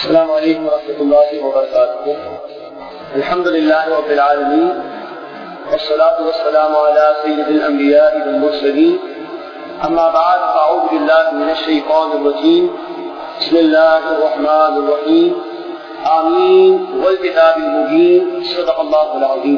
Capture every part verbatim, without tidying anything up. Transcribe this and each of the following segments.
السلام علیکم ورحمۃ اللہ وبرکاتہ. الحمد للہ رب العالمین والصلاة والسلام علی سید الانبیاء والمرسلین. اما بعد فاعوذ باللہ من الشیطان الرجیم. بسم اللہ الرحمن الرحیم. آمین والکتاب المبین. صدق اللہ العظیم.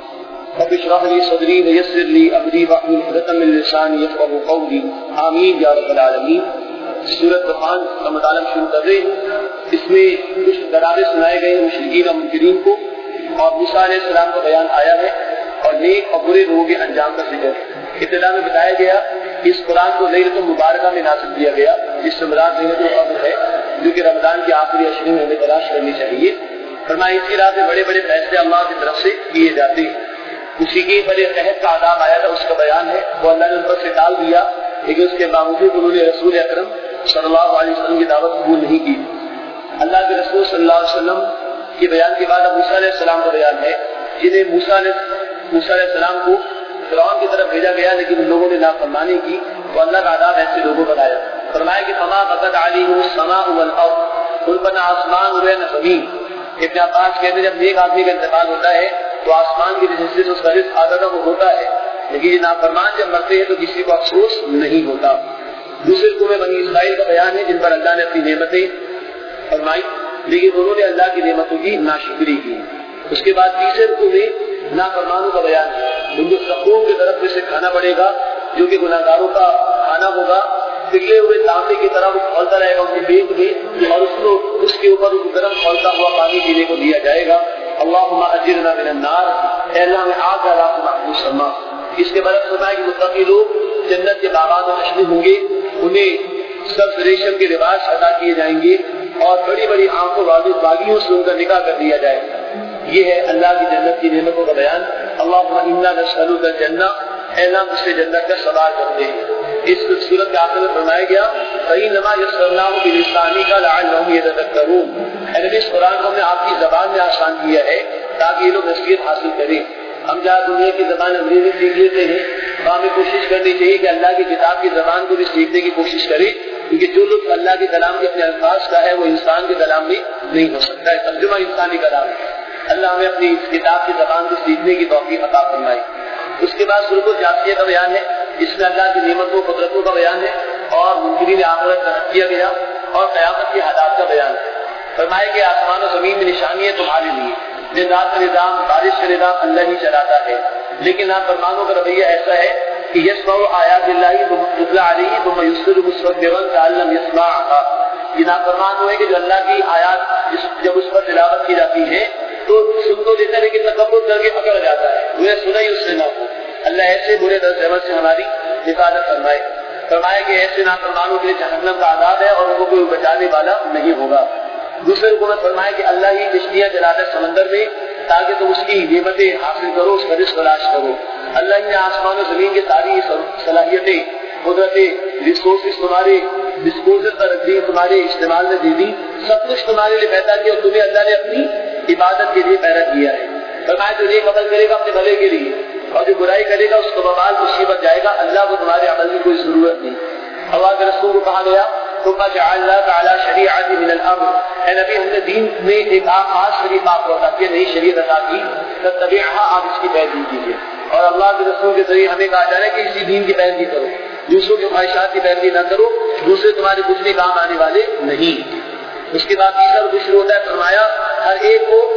رب اشرح لي صدری ویسر لي امری واحلل عقدۃ من لسانی یفقهوا قولی. آمین یا رب العالمین. سورۃ دخان کا مطالعہ شروع کر رہے ہیں. اس میں کچھ ڈراوے سنائے گئے ہیں مشرکین اور منکرین کو، اور موسیٰ علیہ السلام کا بیان آیا ہے اور نیک اور برے لوگوں کے انجام کا ذکر ہے. ابتدا میں بتایا گیا کہ اس قرآن کو لیلۃ المبارکہ میں نازل کیا گیا، جس سے مراد لیلۃ القدر ہے، جو کہ رمضان کے آخری عشرے میں ہمیں تلاش کرنی چاہیے. فرمایا اسی رات میں بڑے بڑے فیصلے اللہ کی طرف سے کیے جاتے ہیں. اسی کے بڑے قحط کا عذاب آیا تھا، اس کا بیان ہے. وہ اللہ نے ان پر سے ٹال دیا، لیکن اس کے باوجود انہوں نے رسول اکرم صلی اللہ علیہ وسلم کی دعوت قبول نہیں کی. اللہ کے رسول صلی اللہ علیہ وسلم کے بیان کے بعد اب موسیٰ علیہ السلام کا بیان ہے، جنہیں موسیٰ علیہ موسیٰ علیہ السلام کو فرعون کی طرف بھیجا گیا، لیکن ان لوگوں نے نافرمانی کی تو اللہ کا عذاب ایسے لوگوں پر آیا. فرمایا کہ فما بغت علیہم السماء والارض، ان پر نہ آسمان ہوئے نہ زمین. ابن عباس کہتے ہیں جب نیک آدمی کا انتقال ہوتا ہے تو آسمان کے حصے سے اس کا رزق آتا تھا وہ ہوتا ہے، لیکن یہ نافرمان جب مرتے ہیں تو کسی کو افسوس نہیں ہوتا. دوسرے رکوع میں بنی اسرائیل کا بیان ہے جن پر اللہ نے اپنی نعمتیں فرمائی، لیکن انہوں نے اللہ کی نعمتوں کی ناشکری کی. اس کے بعد تیسرے رکوع میں نافرمانوں کا بیان ہے، ان کو سقوم کی طرف سے کھانا پڑے گا جو کہ گناہگاروں کا کھانا ہوگا. پگھلے ہوئے تانبے کی طرح وہ کھولتا رہے گا ان کے پیٹ میں، اور اس کو اس کے اوپر اس گرم کھولتا ہوا پانی پینے کو دیا جائے گا. اللہم اجرنا من النار، اے اللہ ہمیں آگ کا راستہ محفوظ فرما. اس کے بعد فرمایا کہ متقی لوگ جنت کے باغات میں مشغول ہوں گے، انہیں سبز ریشم کے لباس عطا کیے جائیں گے اور بڑی بڑی آنکھوں والی باغیوں سے ان کا نکاح کر دیا جائے گا. یہ ہے اللہ کی جنت کی نعمتوں کا بیان. اللہم انا نسألک الجنہ، اے اللہ ہم سے جنت کا سوال کرتے ہیں. اس صورت کے آخر میں فرمایا گیا فإنما یسرناہ بلسانک لعلہم یتذکرون. اے نبی اس قرآن کو ہم نے آپ کی زبان میں آسان کیا ہے تاکہ یہ لوگ نصیحت حاصل کریں. ہم جہاں دنیا کی زبان انگریزی سیکھ لیتے ہیں تو ہمیں کوشش کرنی چاہیے کہ اللہ کی کتاب کی زبان کو بھی سیکھنے کی کوشش کریں، کیونکہ جو لطف اللہ کے کلام کے اپنے الفاظ کا ہے وہ انسان کے کلام میں نہیں ہو سکتا ہے. ترجمہ انسانی کلام ہے. اللہ ہمیں اپنی اس کتاب کی زبان کو سیکھنے کی توفیق عطا فرمائے. اس کے بعد سورۃ الجاثیہ کا بیان ہے، اس میں اللہ کی نعمتوں قدرتوں کا بیان ہے اور منکرین آخرت کا رد کیا گیا اور قیامت کے حالات کا بیان ہے. فرمایا کہ آسمان و زمین میں نشانی ہے تمہارے لیے، دن رات کا نظام بارش کا نظام اللہ ہی چلاتا ہے، لیکن نافرمانوں کا رویہ ایسا ہے کہ یسمعوا آیات اللہ تتلی علیہ ثم یصر مستكبرا كأن لم يسمعها. یہ نافرمان ہوئے کہ جو اللہ کی آیات جب اس پر تلاوت کی جاتی ہے تو سن تو لیتا ہے لیکن تکبر کر کے پکڑ جاتا ہے، وہ سنا ہی اس سے نہ ہو. اللہ ایسے برے درد سے ہماری حفاظت فرمائے. فرمایا کہ ایسے نافرمانوں کے لیے جہنم کا عذاب ہے اور ان کو کوئی بچانے والا نہیں ہوگا. دوسرے کو میں فرمایا کہ اللہ ہی کشتیاں چلاتا ہے سمندر میں تاکہ تم اس کی نعمتیں حاصل کرو، اس کا رزق تلاش کرو. اللہ ہی نے آسمان و زمین کی ساری صلاحیتیں، قدرتیں، ریسورسز تمہارے ڈسپوزل پر رکھ دی، تمہارے استعمال میں دے دی، سب کچھ تمہارے لیے پیدا کیا اور تمہیں اللہ نے اپنی عبادت کے لیے پیدا کیا ہے. فرمایا جو نیک عمل کرے گا اپنے بھلے کے لیے اور جو برائی کرے گا اس کو ببال مصیبت جائے گا. اللہ کو تمہارے عمل کی کوئی ضرورت نہیں. اللہ کے رسول کو کہا گیا ثم جعلناك على شریعت من الامر، اے نبی ہم نے دین میں ایک خاص شریعت آپ کو عطا کی، نئی شریعت عطا کی، تتبعها آپ اس کی پیروی کیجیے. اور اللہ کے رسول کے ذریعے ہمیں کہا جا رہا ہے کہ اسی دین کی پیروی کرو، دوسروں کی خواہشات کی پیروی نہ کرو، دوسرے تمہارے کچھ بھی کام آنے والے نہیں. اس کے بعد تیسرا رکوع شروع ہوتا ہے. فرمایا ہر ایک کو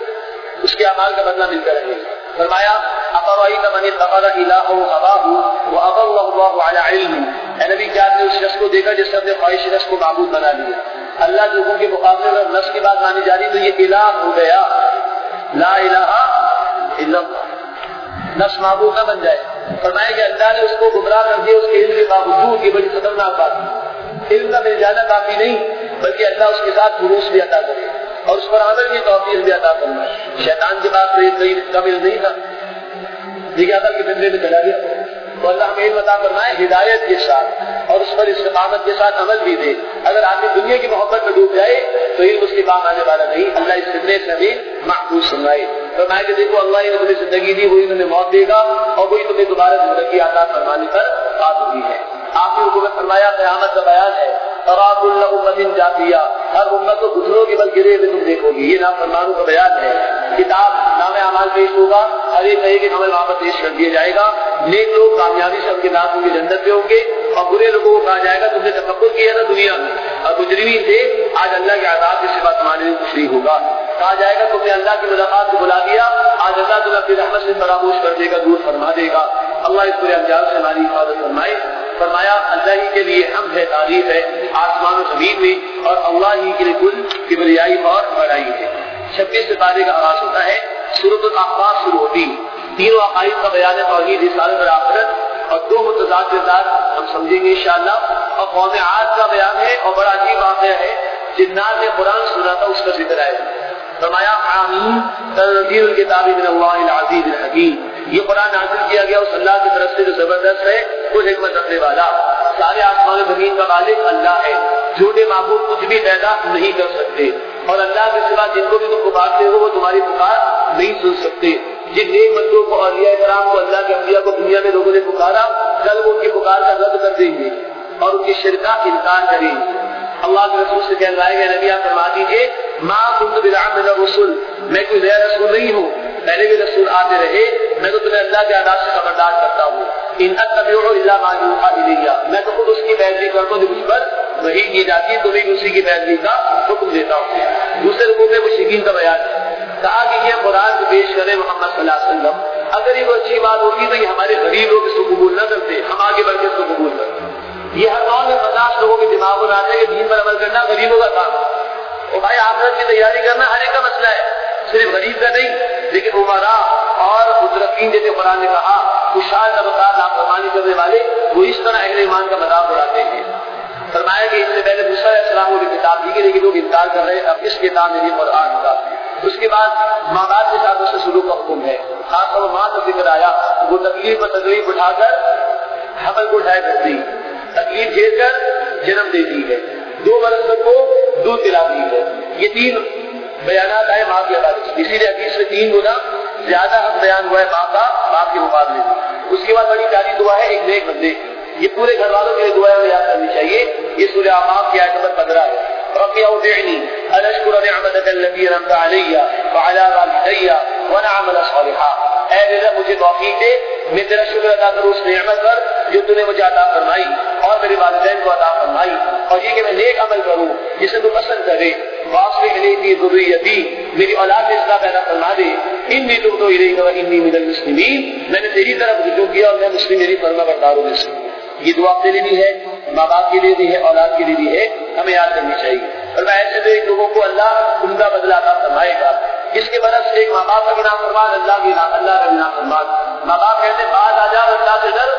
اس کے اعمال کا بدلہ ملتا رہے. فرمایا افرأیت من اتخذ الہہ ہواہ واضلہ اللہ علی علم، اے نبی کیا آپ نے اس شخص کو دیکھا جس نے اپنے خواہش نفس کو معبود بنا لیا. اللہ لوگوں کے مقابلے میں نفس کی بات مانی جا رہی تو یہ الہ ہو گیا، لا الہ الا اللہ، نفس معبود نہ بن جائے. فرمایا کہ اللہ نے اس کو گمراہ کر دیا اس کے علم کے باوجود. یہ بڑی خطرناک بات، علم کا مل جانا کافی نہیں بلکہ اللہ اس کے ساتھ خلوص بھی عطا کرے اور اس پر عمل کی توفیق بھی عطا کرنا. شیطان کے پاس تو یہ کامل نہیں تھا، لیکن عقل کے فطرے میں چلا گیا. تو اللہ ہمیں علم عطا فرمائے ہدایت کے ساتھ اور اس پر استقامت کے ساتھ عمل بھی دے. اگر آدمی دنیا کی محبت میں ڈوب جائے تو علم اس کے کام آنے والا نہیں. اللہ اس فطرے سے ہمیں محفوظ فرمائے. فرمائے کہ دیکھو اللہ نے تمہیں زندگی دی، وہی تمہیں موت دے گا اور وہی تمہیں دوبارہ زندگی عطا فرمانے پر قادر ہے. آپ نے حکم فرمایا قیامت کا بیان ہے ترا کل امت جاثیہ، ہر امت کو گزرو گے بلکہ ریب تم دیکھو گے. یہ نافرمانوں کا بیان ہے. کتاب نام اعمال پیش ہوگا, ہر ایک کہے کہ ہمیں وہاں پر پیش کر دیا جائے گا. نیک لوگ کامیابی سے ان کے نام کی جنت پہ ہوں گے, اور برے لوگوں کو کہا جائے گا تم نے تفکر کیا تھا دنیا میں اور مجرمین تھے, آج اللہ کے عذاب کے سوا تمہارے لیے کچھ نہیں ہوگا. کہا جائے گا تم نے اللہ کی ملاقات کو بلا دیا, آج اللہ تمہیں اپنی رحمت سے فراموش کر دے گا, دور فرما دے گا. اللہ اس برے انجام سے ہماری حفاظت فرمائے. فرمایا اللہ ہی کے لیے حمد ہے, تعریف ہے آسمان و زمین میں, اور اللہ ہی کے لیے کل کبریائی اور بڑائی ہے. چھبیس سپارے کا آغاز ہوتا ہے, سورۃ الاحقاف شروع ہوتی. تینوں عقائد کا بیان ہے, توحید, رسالت اور آخرت, اور دو متضاد کردار ہم سمجھیں گے انشاءاللہ. اور قوم عاد کا بیان ہے, اور بڑا عجیب واقعہ ہے, جنات نے قرآن سنا تھا اس کا ذکر ہے. فرمایا آمین تنزیل الکتاب من اللہ العزیز الحکیم. یہ قرآن نازل کیا گیا اس اللہ کی طرف سے جو زبردست ہے, کچھ حکمت رکھنے والا. سارے آسمان و زمین کا مالک اللہ ہے, جھوٹے معبود کچھ بھی پیدا نہیں کر سکتے, اور اللہ کے سوا جن کو بھی تم پکارتے ہو وہ تمہاری پکار نہیں سن سکتے. جن نیک بندوں کو, اولیاء کرام کو, اللہ کے انبیاء کو دنیا میں لوگوں نے پکارا, کل وہ ان کی پکار کا رد کر دیں گے اور ان کی شرک کا انکار کریں گے. اللہ کے رسول سے کہلوائے گئے نبی آپ فرما دیجیے ما كنت بدعا من الرسل, میں کوئی نیا رسول نہیں ہوں, پہلے بھی رسول آتے رہے, میں تو تمہیں اللہ کے آداب سے خبردار کرتا ہوں. ان اتبع الا ما يوحى الي, میں تو خود اس کی پیروی کرتا ہوں جو مجھ پر وحی کی جاتی ہے, تمہیں بھی اسی کی پیروی کا حکم دیتا ہوں. دوسرے رکوع میں مشرکین کا بیان کہا کہ یہ قرآن کو پیش کرے محمد صلی اللہ علیہ وسلم, اگر یہ وہ اچھی بات ہوتی تو یہ ہمارے غریب لوگ اس کو قبول نہ کرتے, ہم آگے بڑھ کے اس کو قبول کرتے. یہ ہر قوم میں پچاس لوگوں کے دماغ میں آتا ہے کہ دین پر عمل کرنا غریبوں کا کام, اور بھائی آخرت کی تیاری کرنا ہر ایک کا مسئلہ ہے, صرف غریب کا نہیں. لیکن عمرا اور مترفین جیسے قرآن نے کہا خوشحال طبقات نافرمانی کرنے والے وہ اس طرح اہل ایمان کا مذاق اڑاتے ہیں. فرمایا کہ اس سے پہلے موسیٰ علیہ السلام کو کتاب دی گئی لیکن لوگ انکار کر رہے ہیں, اب اس کتاب میں بھی قرآن کا. اس کے بعد ماں باپ کے ساتھ اس سے سلوک کا حکم ہے, خاص طور پر ماں کا ذکر آیا, وہ تکلیف پر تکلیف اٹھا کر حمل کو اٹھائے کرتی, تکلیف جھیل کر جنم دیتی ہے, دو برس تک کو دودھ پلاتی ہے. یہ تین بیانات آئے ماں کے حوالے سے, اسی لیے حدیث میں تین گنا زیادہ حق بیان ہوا ہے ماں کا باپ کے مقابلے میں. اس کے بعد بڑی پیاری دعا ہے ایک نیک بندے, یہ پورے گھر والوں کے لیے دعا یاد کرنی چاہیے. یہ سورہ اعراف کی آیت نمبر پندرہ ہے. رب اوزعنی ان اشکر نعمتک التي انعمت علی وعلی والدی وان اعمل صالحا, اے اللہ مجھے توفیق دے میں تیرا شکر ادا کروں اس نعمت پر جو تو نے مجھے عطا فرمائی اور میرے والدین کو عطا فرمائی, اور یہ کہ میں نیک عمل کروں جسے تو پسند کرے. واصلح لی ذریتی, میری اولاد میں اصلاح پیدا فرما دے. انی تبت الیک وانی من المسلمین, میں نے تیری طرف رجوع کیا اور میں مسلم میری فرما برداروں میں سے. یہ دعا کے لیے بھی ہے, ماں باپ کے لیے بھی ہے, اولاد کے لیے بھی ہے, ہمیں یاد کرنی چاہیے. اور میں ایسے میں لوگوں کو اللہ عمدہ بدلہ عطا فرمائے گا. اس کے برعکس ایک ماں باپ کا بھی نافرمان, اللہ کی اللہ کا بھی نافرمان. ماں باپ کہتے ہیں بعد آ جا اللہ سے ڈر,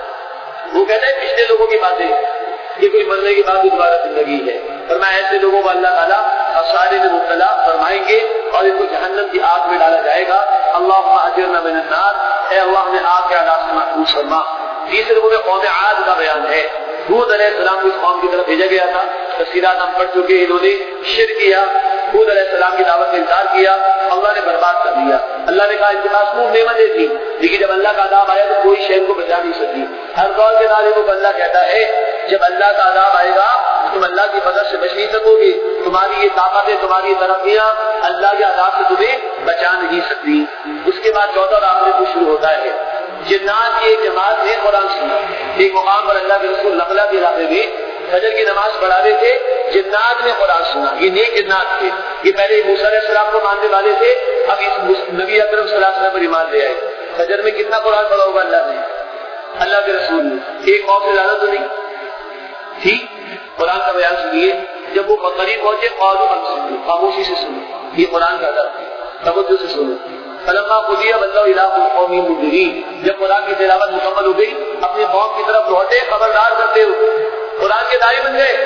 وہ کہتے ہیں پچھلے لوگوں کی باتیں, یہ کوئی مرنے کے بعد دوبارہ زندگی ہے. اور میں ایسے لوگوں کو اللہ تعالیٰ خسارے میں مبتلا فرمائیں گے اور ان کو جہنم کی آگ میں ڈالا جائے گا. اللہم اجرنا من النار, اے اللہ ہمیں آگ کے عذاب سے محفوظ فرما. تیسرے رکوع میں قوم عاد کا بیان ہے. ہود علیہ السلام کو اس قوم کی طرف بھیجا گیا تھا, تفصیلات ہم پڑھ چکے, انہوں نے شرک کیا, ہود علیہ السلام کی دعوت کا انکار کیا, اللہ نے برباد کر دیا. اللہ نے کہا ان کے پاس خوب نعمتیں تھی, لیکن جب اللہ کا عذاب آیا تو کوئی شے ان کو بچا نہیں سکی. ہر دور کے دارے کو اللہ کہتا ہے جب اللہ کا عذاب آئے گا تم اللہ کی مدد سے بچ نہیں سکو گے, تمہاری یہ طاقتیں, تمہاری ترقیاں اللہ کے عذاب سے تمہیں بچا نہیں سکتی. اس کے بعد چوتھا اور آخری کچھ شروع ہوتا ہے. جنات کی ایک جماعت نے قرآن سنا. ایک مقام پر اللہ کے رسول نقلہ کے علاقے میں فجر کی نماز پڑھا رہے تھے, جنات نے قرآن سنا. یہ نیک جنات تھے, یہ پہلے موسیٰ علیہ السلام کو ماننے والے تھے, اب اس نبی اکرم صلی اللہ علیہ وسلم پر ایمان لے آئے. فجر میں کتنا قرآن پڑھا ہوگا اللہ نے, اللہ کے رسول نے, ایک خوف سے زیادہ تو نہیں ٹھیک. قرآن کا بیان سنیے, جب وہ قریب پہنچے قالوا انصتوا, خاموشی سے سنو, یہ قرآن کا ادب ہے, توجہ سے سنو. فلما قضی ولوا الی قوم منذرین, جب قرآن کی تلاوت مکمل ہو گئی اپنی قوم کی طرف لوٹے خبردار کرتے ہوئے, قرآن کے داعی بن گئے.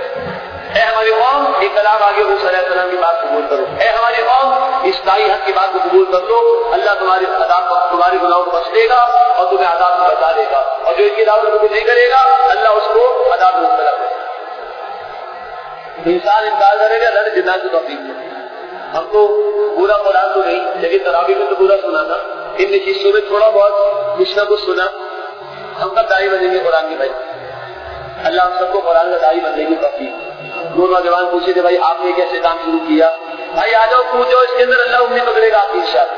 اے ہماری قوم ایک کلام آگے موسیٰ علیہ السلام کی بات قبول کرو, اے ہماری قوم اس دائی حق کی بات کو قبول کر لو, اللہ تمہارے عذاب کو, تمہاری گناہوں کو بخش دے گا اور تمہیں عذاب سے بچا دے گا, اور جو اس کی دعوت قبول نہیں کرے گا اللہ اس کو عذاب میں مبتلا کرے گا. انسان انکار کرے گا, اللہ نے جنات کو توفیق دے. ہم کو پورا قرآن تو نہیں, لیکن تراویح میں تو پورا سنا تھا, ان نشستوں میں تھوڑا بہت کچھ نہ کچھ سنا. ہم کب دائی بنیں گے قرآن کے بھائی؟ اللہ ہم سب کو قرآن کا دائی بننے کی توفیق. دو نوجوان پوچھے تھے بھائی آپ نے کیسے کام شروع کیا؟ بھائی آ جاؤ پوچھو، اس کے اندر اللہ امید پکڑے گا آپ کی انشاءاللہ۔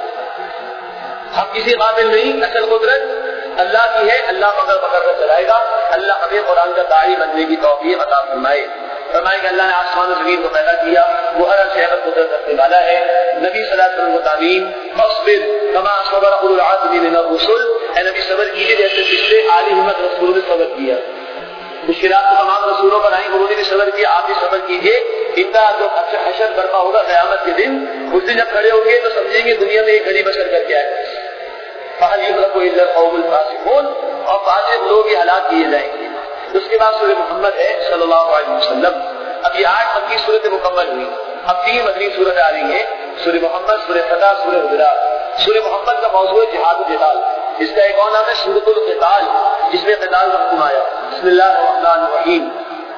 ہم کسی قابل نہیں، اصل قدرت اللہ کی ہے، اللہ پکڑ پکڑ کر چلائے گا۔ اللہ ہمیں قرآن کا داعی بننے کی توفیق عطا فرمائے۔ فرمائے کہ اللہ نے آسمان و زمین کو پیدا کیا، وہ ہر شے پر قدرت رکھنے والا ہے۔ نبی صلی اللہ علیہ وسلم کو تعلیم فاصبر کما صبر اولو العزم من الرسل، اے نبی صبر کیجیے جیسے پچھلے اعلی ہمت رسولوں نے صبر کیا۔ مشکلات تو تمام رسولوں پر آئیں، انہوں نے بھی صبر کیا، آپ بھی صبر کیجیے۔ ان کا جو حشر برپا ہوگا قیامت کے دن، اس دن جب کھڑے ہوں گے تو سمجھیں گے دنیا میں ایک گھڑی بسر کر کے آئے، فَهَلْ يُهْلَكُ إِلَّا الْقَوْمُ الْفَاسِقُونَ، اور فاسق لوگ ہی ہلاک کیے جائیں گے۔ اس کے بعد سورہ محمد ہے صلی اللہ علیہ وسلم۔ اب یہ آٹھ مکی صورت مکمل ہوئی، اب تین مدنی صورت آ رہی ہیں، سورہ محمد، سورہ فتح، سورہ حجرات۔ سورہ محمد کا موضوع ہے جہاد و قتال، اس کا ایک اور نام ہے سورۃ القتال، جس میں قتال کا حکم آیا۔ بسم اللہ الرحمن الرحیم۔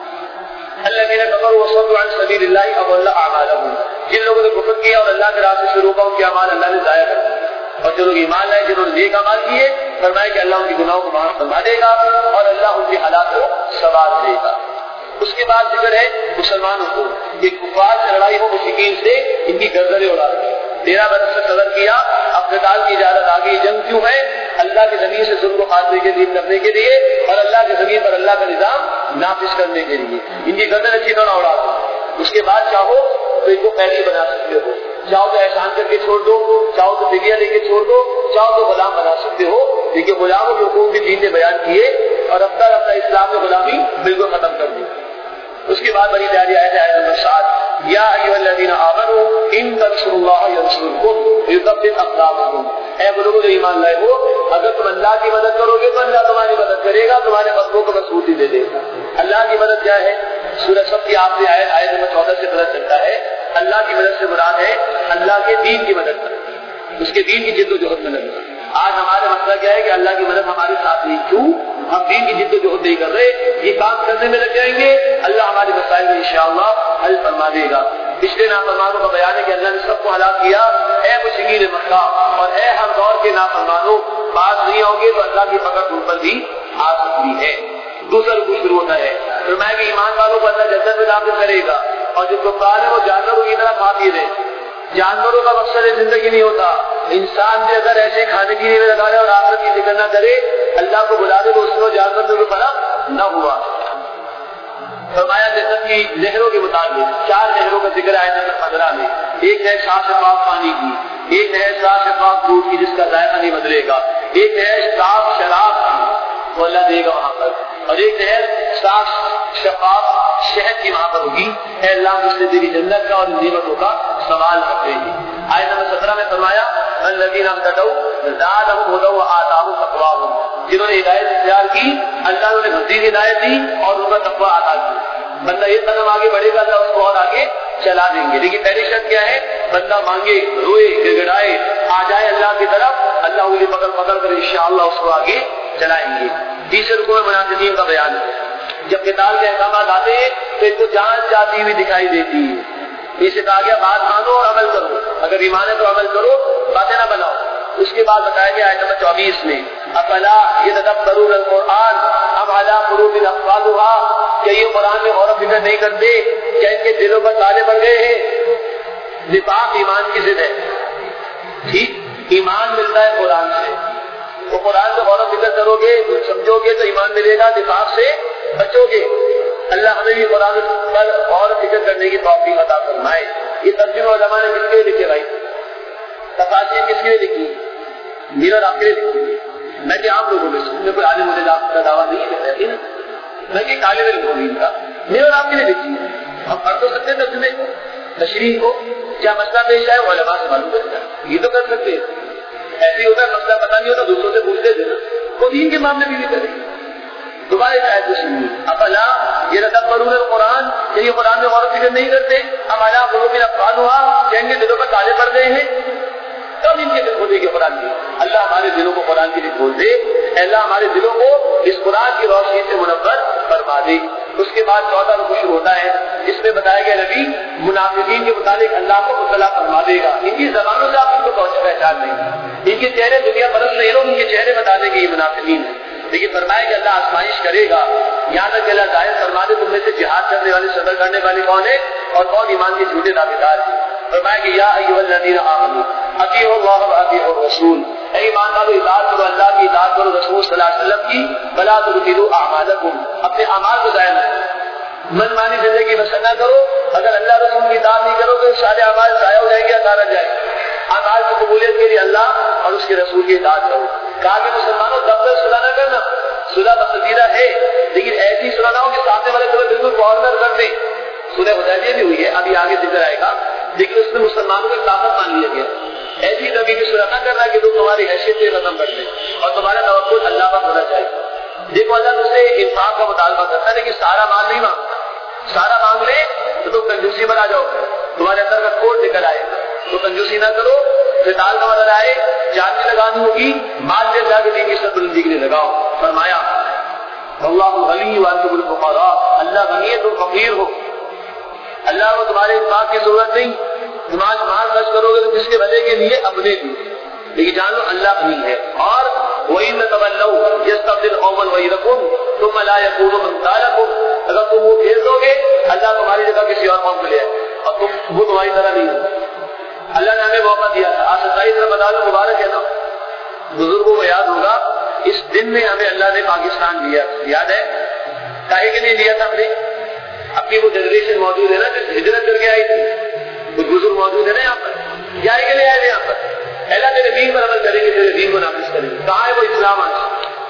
الذین کفروا وصدوا عن سبیل اللہ اضل اعمالهم، جن لوگوں نے کفر کیا اور اللہ کے راستے سے روکا ان کے اعمال اللہ نے ضائع کر دیے، اور جو لوگ ایمان لائے جنہوں نے نیک اعمال کیے، فرمایا کہ اللہ ان کے گناہوں کو معاف فرما دے گا اور اللہ ان کی حالات کو سنوار دے گا۔ اس کے بعد ذکر ہے مسلمانوں کو کہ کفار سے لڑائی ہو، مشرکین سے ان کی گردنیں اڑا دی۔ تیرہ برس سے صبر کیا، اب قتال کی اجازت آ گئی۔ جنگ کیوں ہے؟ اللہ کی زمین سے ظلم کو خاتمے کے لیے کرنے کے لیے، اور اللہ کی زمین پر اللہ کا نظام نافذ کرنے کے لیے۔ ان کی گردن اچھی طرح اڑا دو۔ اس کے بعد چاہو تو ان کو قیدی بنا سکتے ہو، چاہو تو احسان کر کے چھوڑ دو، چاہو تو فدیہ لے کے چھوڑ دو، چاہو تو غلام بنا سکتے ہو۔ دیکھیے غلاموں کے حقوق بھی دین نے بیان کیے، اور اب تک اپنا اسلام میں غلامی بالکل ختم کر دی۔ اس کے بعد بڑی پیاری آیت ہے آیت نمبر سات، یا ایھا الذین آمنوا ان تنصروا اللہ ینصرکم ویثبت اقدامکم، اے وہ لوگ جو ایمان لائے ہو، اگر تم اللہ کی مدد کرو گے تو اللہ تمہاری مدد کرے گا، تمہارے قدموں کو مضبوطی دے دے گا۔ اللہ کی مدد کیا ہے؟ سورہ صف کی آخری آیت آیت نمبر چودہ سے پتہ چلتا ہے اللہ کی مدد سے مراد ہے اللہ کے دین کی مدد کرنا، اس کے دین کی جد و جہد میں لگنا۔ آج ہمارا مسئلہ کیا ہے کہ اللہ کی مدد ہمارے ساتھ نہیں، کیوں؟ ہم دین کی جد و جہد نہیں کر رہے۔ یہ کام کرنے میں لگ جائیں گے، اللہ ہمارے مسائل میں انشاءاللہ حل فرما دے گا۔ پچھلے نافرمانوں کا بیان ہے کہ اللہ نے سب کو ہلاک کیا، اے مشرکین مکہ اور اے ہر دور کے نافرمانوں، بات نہیں ہوں گے تو اللہ کی پکڑ تم پر بھی آ سکتی ہے۔ دوسرا رکوع شروع ہوتا ہے، فرمایا کہ ایمان والوں کو اللہ جنت میں داخل کرے گا، اور جو کفار ہیں وہ جانوروں کی طرح کھا پی رہے۔ جانوروں کا مقصد زندگی نہیں ہوتا، انسان بھی اگر ایسے کھانے کی میں لگا رہے اور آخرت کی فکر نہ کرے، اللہ کو بلا دے تو اس میں جانور میں کوئی فرق نہ ہوا۔ فرمایا جنت کی نہروں کے مطابق چار نہروں کا ذکر آئے نمبر پندرہ میں، ایک ہے صاف شفاف پانی کی، ایک ہے صاف شفاف دودھ کی جس کا ذائقہ نہیں بدلے گا، ایک ہے صاف شراب کی وہ اللہ دے گا وہاں پر، اور ایک ہے صاف شفاف شہد کی وہاں پر ہوگی۔ اے اللہ مجھ سے تیری جنت کا اور نعمتوں کا سوال کرتے ہیں۔ آیت نمبر سترہ میں فرمایا الذین اهتدوا زادهم هدى وآتاهم تقواهم، جنہوں نے ہدایت اختیار کی اللہ نے انہیں مزید ہدایت دی اور ان کا تقوی عطا کی۔ بندہ ایک قدم آگے بڑھے گا اللہ اس کو اور آگے چلا دیں گے، لیکن پہلی شرط کیا ہے؟ بندہ مانگے، روئے، گڑگڑائے، آ جائے اللہ کی طرف، اللہ انہیں پکڑ پکڑ کر انشاءاللہ اس کو آگے چلائیں گے۔ تیسرے رکوع میں منافقین کا بیان ہے، جب قتال کے احکامات آتے ہیں تو ان کو جان جاتی ہوئی دکھائی دیتی ہے۔ اسے کہا گیا بات مانو اور عمل کرو، اگر ایمان ہے تو عمل کرو، باتیں نہ بناؤ۔ اس کے بعد بتایا گیا آیت نمبر چوبیس میں افلا یتدبرون القرآن ام علی قلوب اقفالها، کیا یہ قرآن میں غور و فکر نہیں کرتے؟ کیا ان کے دلوں پر تالے پڑ گئے ہیں؟ نفاق ایمان کی ضد ہے، ٹھیک؟ ایمان ملتا ہے قرآن سے، وہ قرآن سے غور و فکر کرو گے، سمجھو گے تو ایمان ملے گا، نفاق سے بچو گے۔ اللہ ہمیں بھی قرآن پر غور و فکر کرنے کی توفیق عطا فرمائے۔ یہ ترجمہ علماء نے کس کے لیے لکھے بھائی؟ تفاسیر کس کے لیے لکھی؟ میرا اور آپ کے لیے لکھی؟ میں کہ آپ لوگوں میں سے کوئی عالم مجھے کا دعویٰ نہیں ہے، میں کہ طالب علم ہوں ان کا، میرا اور آپ کے لیے لکھی ہے۔ ہم پڑھ تو سکتے ترجمے کو، تشریح کو، کیا مسئلہ پیش آئے وہ علماء سے معلوم کرتا ہے، یہ تو کر سکتے ہیں۔ ایسے ہوتا ہے مسئلہ پتہ نہیں ہوتا دوسروں سے پوچھ لیتے نا، وہ دین کے معاملے بھی نہیں کرے۔ دوبارہ آیت کو سنیے افلا یتدبرون القرآن، کہ یہ قرآن میں غور و فکر نہیں کرتے؟ ام علی قلوب اقفالها، کہ ان کے دلوں پر تالے پڑ گئے ہیں۔ کب ان کے دل کھولے گے قرآن کی؟ اللہ ہمارے دلوں کو قرآن کے لیے کھول دے، اللہ ہمارے دلوں کو اس قرآن کی روشنی سے منور فرما دے۔ اس کے بعد چوتھا رکوع شروع ہوتا ہے، اس میں بتایا گیا نبی منافقین کے متعلق اللہ کو مطلع فرما دے گا، ان کی زبانوں سے آپ ان کو پہنچ پہچان لیں گے، ان کے چہرے دنیا پرست نہیں لوگ ان کے چہرے بتا دیں گے یہ منافقین ہیں۔ لیکن فرمایا کہ اللہ آزمائش کرے گا، یہاں تک کہ اللہ ظاہر فرما دے تم میں سے جہاد کرنے والے صبر کرنے والے کون ہے اور کون ایمان کے جھوٹے دعویدار ہیں۔ فرمایا کہ یا ایھا الذین آمنوا اطیعوا اللہ واطیعوا الرسول، اے ایمان والو اطاعت کرو اللہ کی، اطاعت کرو رسول صلی اللہ علیہ وسلم کی، ولا تبطلوا اعمالکم، اپنے اعمال کو ضائع نہ کرو، من مانی زندگی بسر نہ کرو۔ اگر اللہ رسول کی اطاعت نہیں کرو گے سارے اعمال ضائع ہو جائیں گے، اتارا جائے گا۔ اعمال کی قبولیت کے لیے اللہ اور اس کے رسول کی اطاعت کرو۔ کہا کہ مسلمانوں دفتر صلح نہ کرنا، صلح پسندیدہ ہے لیکن ایسی صلح نہ ہو کہ سامنے والے کو بالکل کارنر کر دیں۔ صلح حدیبیہ بھی ہوئی ہے، ابھی آگے ذکر آئے گا، لیکن اس میں مسلمانوں کی طاقت مان لیا گیا۔ ایسی نبی کی صلح نہ کرنا کہ لوگ تمہاری حیثیت سے ختم کر دیں اور تمہارا توکل اللہ پر ہونا چاہیے۔ دیکھو اللہ تم سے انفاق کا مطالبہ کرتا ہے لیکن سارا مال نہیں مانگ، سارا مانگ لے تو تم کنجوسی پر آ جاؤ، تمہارے اندر کا کوڑ نکل آئے، تو کنجوسی نہ کرو، قتال کا مدد آئے، جان بھی لگانی ہوگی، مال لے جا کے دین کی سر بلندی کے لیے لگاؤ۔ فرمایا اللہ غنی وانتم الفقراء، اللہ غنی ہے تم فقیر ہو، اللہ کو تمہارے انفاق کی ضرورت نہیں، تم آج مال خرچ کرو گے تو جس کے بھلے کے لیے اپنے لیے، لیکن جان لو اللہ غنی ہے۔ اور وَإِن تَوَلَّوْا يَسْتَبْدِلْ قَوْمًا غَيْرَكُمْ ثُمَّ لَا يَكُونُوا أَمْثَالَكُمْ، اگر تم وہ پھیر دو گے اللہ تمہاری جگہ کسی اور قوم کو لے آئے اور تم وہ تمہاری طرح نہیں ہو۔ اللہ نے ہمیں موقع دیا تھا، آج ستائیس رمضان مبارک ہے نا، بزرگوں کو یاد ہوگا اس دن میں ہمیں اللہ نے پاکستان دیا، یاد ہے کاہے کے لیے دیا تھا ہم نے؟ اپنی وہ جنریشن موجود ہے نا جو ہجرت کر کے آئی تھی، کچھ بزرگ موجود ہے نا یہاں پر، کیا کے لیے آئے تھے یہاں پر؟ اللہ تیرے دین پر عمل کریں گے، تیرے دین کو نافذ کریں گے۔ کہاں ہے وہ اسلام آج؟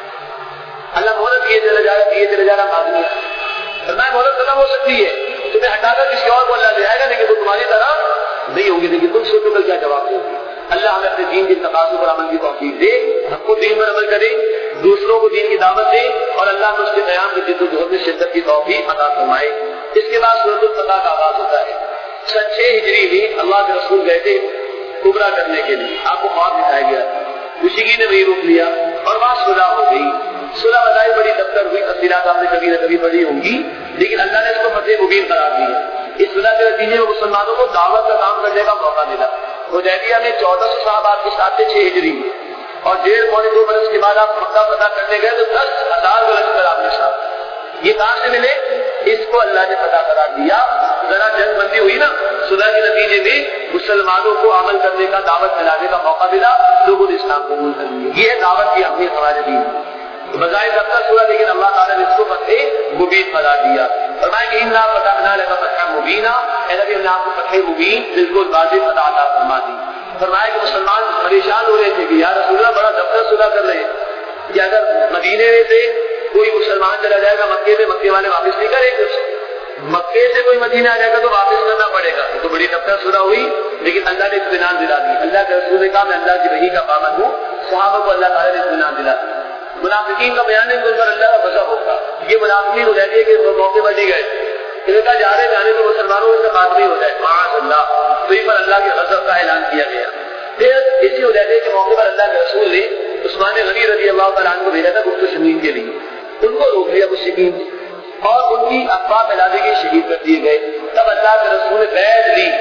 اللہ مہلت کیے چلے جا رہا دیے چلے جا رہا آدمی، فرمایا مہلت ختم ہو سکتی ہے، تمہیں ہٹا کر کسی اور کو اللہ لے آئے گا لیکن وہ تمہاری طرح نہیں ہوگی، لیکن تم سوچو کل کیا جواب دو۔ اللہ ہمیں اپنے دین کے تقاضوں پر عمل کی توفیق دے، ہم کو دین پر عمل کریں، دوسروں کو دین کی دعوت دیں اور اللہ نے اس کے قیام کی جد و جہد میں شدت کی توفیق عطا فرمائے۔ اس کے بعد سورۃ الفتح کا آغاز ہوتا ہے۔ سن چھ ہجری میں اللہ کے رسول گئے تھے کبرا کرنے کے لیے، آپ کو خواب دکھایا گیا، موسیقی نے وہی روک لیا اور وہاں صلح ہو گئی۔ صلح بتائی بڑی دفتر ہوئی، تفصیلات آپ نے کبھی نہ کبھی پڑھی ہوں گی، لیکن اللہ نے اس کو فتح مبین قرار دیا۔ اس صلح کے نتیجے میں مسلمانوں کو دعوت کا کام کرنے کا موقع ملا۔ حدیبیہ میں چودہ سو صاحب آپ کے ساتھ تھے چھ ہجری میں، اور ڈیڑھ پونے دو برس کے بعد آپ مکہ فتح کرنے گئے تو دس ہزار برس کر آپ کے ساتھ۔ یہ کہاں سے ملے؟ اس کو اللہ نے فتح قرار دیا۔ ذرا جنگ بندی ہوئی نا، صلح کے نتیجے میں مسلمانوں کو عمل کرنے کا، دعوت پھیلانے کا موقع ملا، لوگوں نے اسلام قبول کر لیا۔ یہ ہے دعوت کی اہمیت ہمارے دین میں۔ بظاہر دفتر صورت لیکن اللہ تعالیٰ نے اس کو فتح مبین قرار دیا۔ فرمایا کہ انا فتحنا لک فتحا مبینا، اے نبی ہم نے آپ کو فتح مبین بالکل واضح فتح عطا فرما دی۔ فرمایا کہ مسلمان پریشان ہو رہے تھے کہ یا رسول اللہ بڑا دفتر صلح کر رہے ہیں کہ اگر مدینے میں سے کوئی مسلمان چلا جائے گا مکے میں، مکے والے واپس نہیں کریں کچھ، مکے سے کوئی مدینہ آ جائے گا تو واپس کرنا پڑے گا، تو بڑی دفتر صلح ہوئی، لیکن اللہ نے اطمینان دلا دی۔ اللہ کے رسول نے کہا میں اللہ کی وحی کا پابند ہوں، صحابہ کو اللہ تعالیٰ نے اطمینان دلا دی۔ منافقین کا بیان ہے کہ ان پر اللہ کا غضب ہوگا، یہ منافقین حدیبیہ کے موقع پر نہیں گئے، انہوں نے جا رہے جانے تو مسلمانوں سے بات نہیں ہو جائے معاذ اللہ، تو ان پر اللہ کے غضب کا اعلان کیا گیا۔ پھر اسی حدیبیہ کے موقع پر اللہ کے رسول نے عثمان غنی رضی اللہ تعالیٰ عنہ کو بھیجا تھا گفت و شنید کے لیے، ان کو روک لیا مشرکین اور ان کی افواہ پھیلانے کے شہید کر دیے گئے۔ تب اللہ کے رسول نے بیعت لی،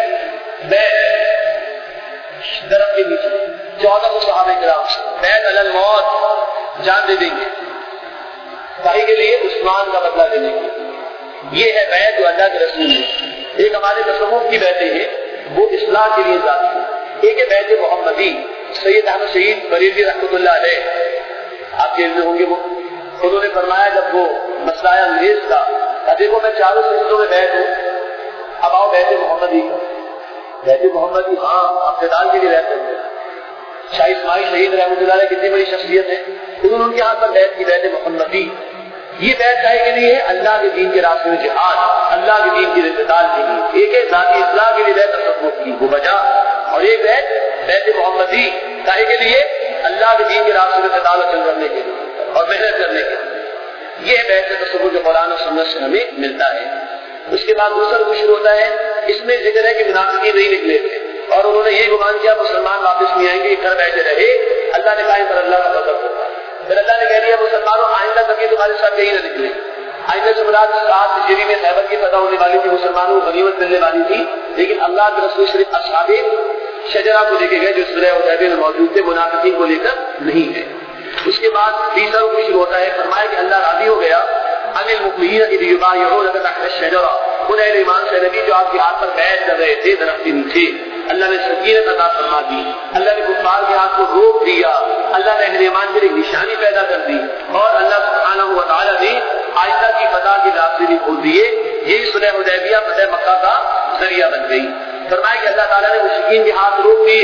بیعت درخت کے نیچے چودہ سو صحابہ کرام بیعت علی الموت، جان دے دیں گے بھائی کے لیے، عثمان کا بدلہ دینے کے لیے۔ یہ ہے بیعت جو اللہ کے رسول نے۔ ایک ہمارے تصوف کی بیعتیں ہیں وہ اصلاح کے لیے ذاتی، ایک ہے بیعت محمدی، سید احمد شہید بریلوی رحمۃ اللہ علیہ، آپ جیل میں ہوں گے، وہ انہوں نے فرمایا جب وہ مسئلہ انگریز کا، دیکھو میں چاروں سلسلوں میں بیعت ہوں، اب آؤ بیعت محمدی کا۔ بیعت محمدی ہاں اقتدار کے لیے بیعت کرتے ہیں۔ شاہ اسماعیل شہید رحمۃ اللہ علیہ کتنی بڑی شخصیت ہے، انہوں نے ان کے ہاتھ پر بیعت کی، بیعت محمدی۔ یہ بیعت چاہے کے لیے اللہ کے دین کے راستے میں جہاد، اللہ کے دین کی اقتدار کے لیے، ایک ہے ذاتی اصلاح کے لیے بیعت تصوف کی وہ بجا، اور ایک بیعت بیعت محمدی چاہے کے لیے اللہ کے دین کے راستے میں اقتدار حاصل کرنے کے لیے اور محنت کرنے کے لیے۔ یہ بیعت تصوف جو قرآن اور سنت سے ہمیں ملتا ہے۔ اس کے بعد دوسرا رکن شروع ہوتا ہے، اس میں ذکر ہے کہ منافقین نہیں نکلے تھے اور انہوں نے یہ گمان کیا مسلمان واپس نہیں آئیں گے، گھر بیٹھے رہے، اللہ نے کہا ان پر اللہ کا فضل ہوگا۔ پھر اللہ نے کہہ دیا مسلمانوں آئندہ کبھی تمہارے ساتھ کہیں نہ نکلے۔ آئندہ سے مراد سات ہجری میں خیبر کی فتح ہونے والی تھی، مسلمانوں کو غنیمت ملنے والی تھی، لیکن اللہ کے رسول صرف اصحاب شجرہ کو لے کے گئے جو صلح حدیبیہ میں موجود تھے، منافقین کو لے کر نہیں ہے۔ اس کے بعد تیسرا رکن شروع ہوتا ہے، فرمایا کہ اللہ راضی ہو گیا ان المؤمنین اذ یبایعونک تحت الشجرہ، ان اہل ایمان سے نبی جو آپ کے ہاتھ پر بیعت کر رہے تھے درخت کے نیچے، اللہ نے سکینت عطا فرما دی، اللہ نے کفار کے ہاتھ کو روک دیا، اللہ نے اہل ایمان کے لیے نشانی پیدا کر دی، اور اللہ سبحانہ و تعالی نے آئندہ کی فتح کے راستے بھی کھول دیے۔ یہی صلح حدیبیہ فتح مکہ کا ذریعہ بن گئی۔ فرمایا کہ اللہ تعالیٰ نے مشرکین کے ہاتھ روک دیے،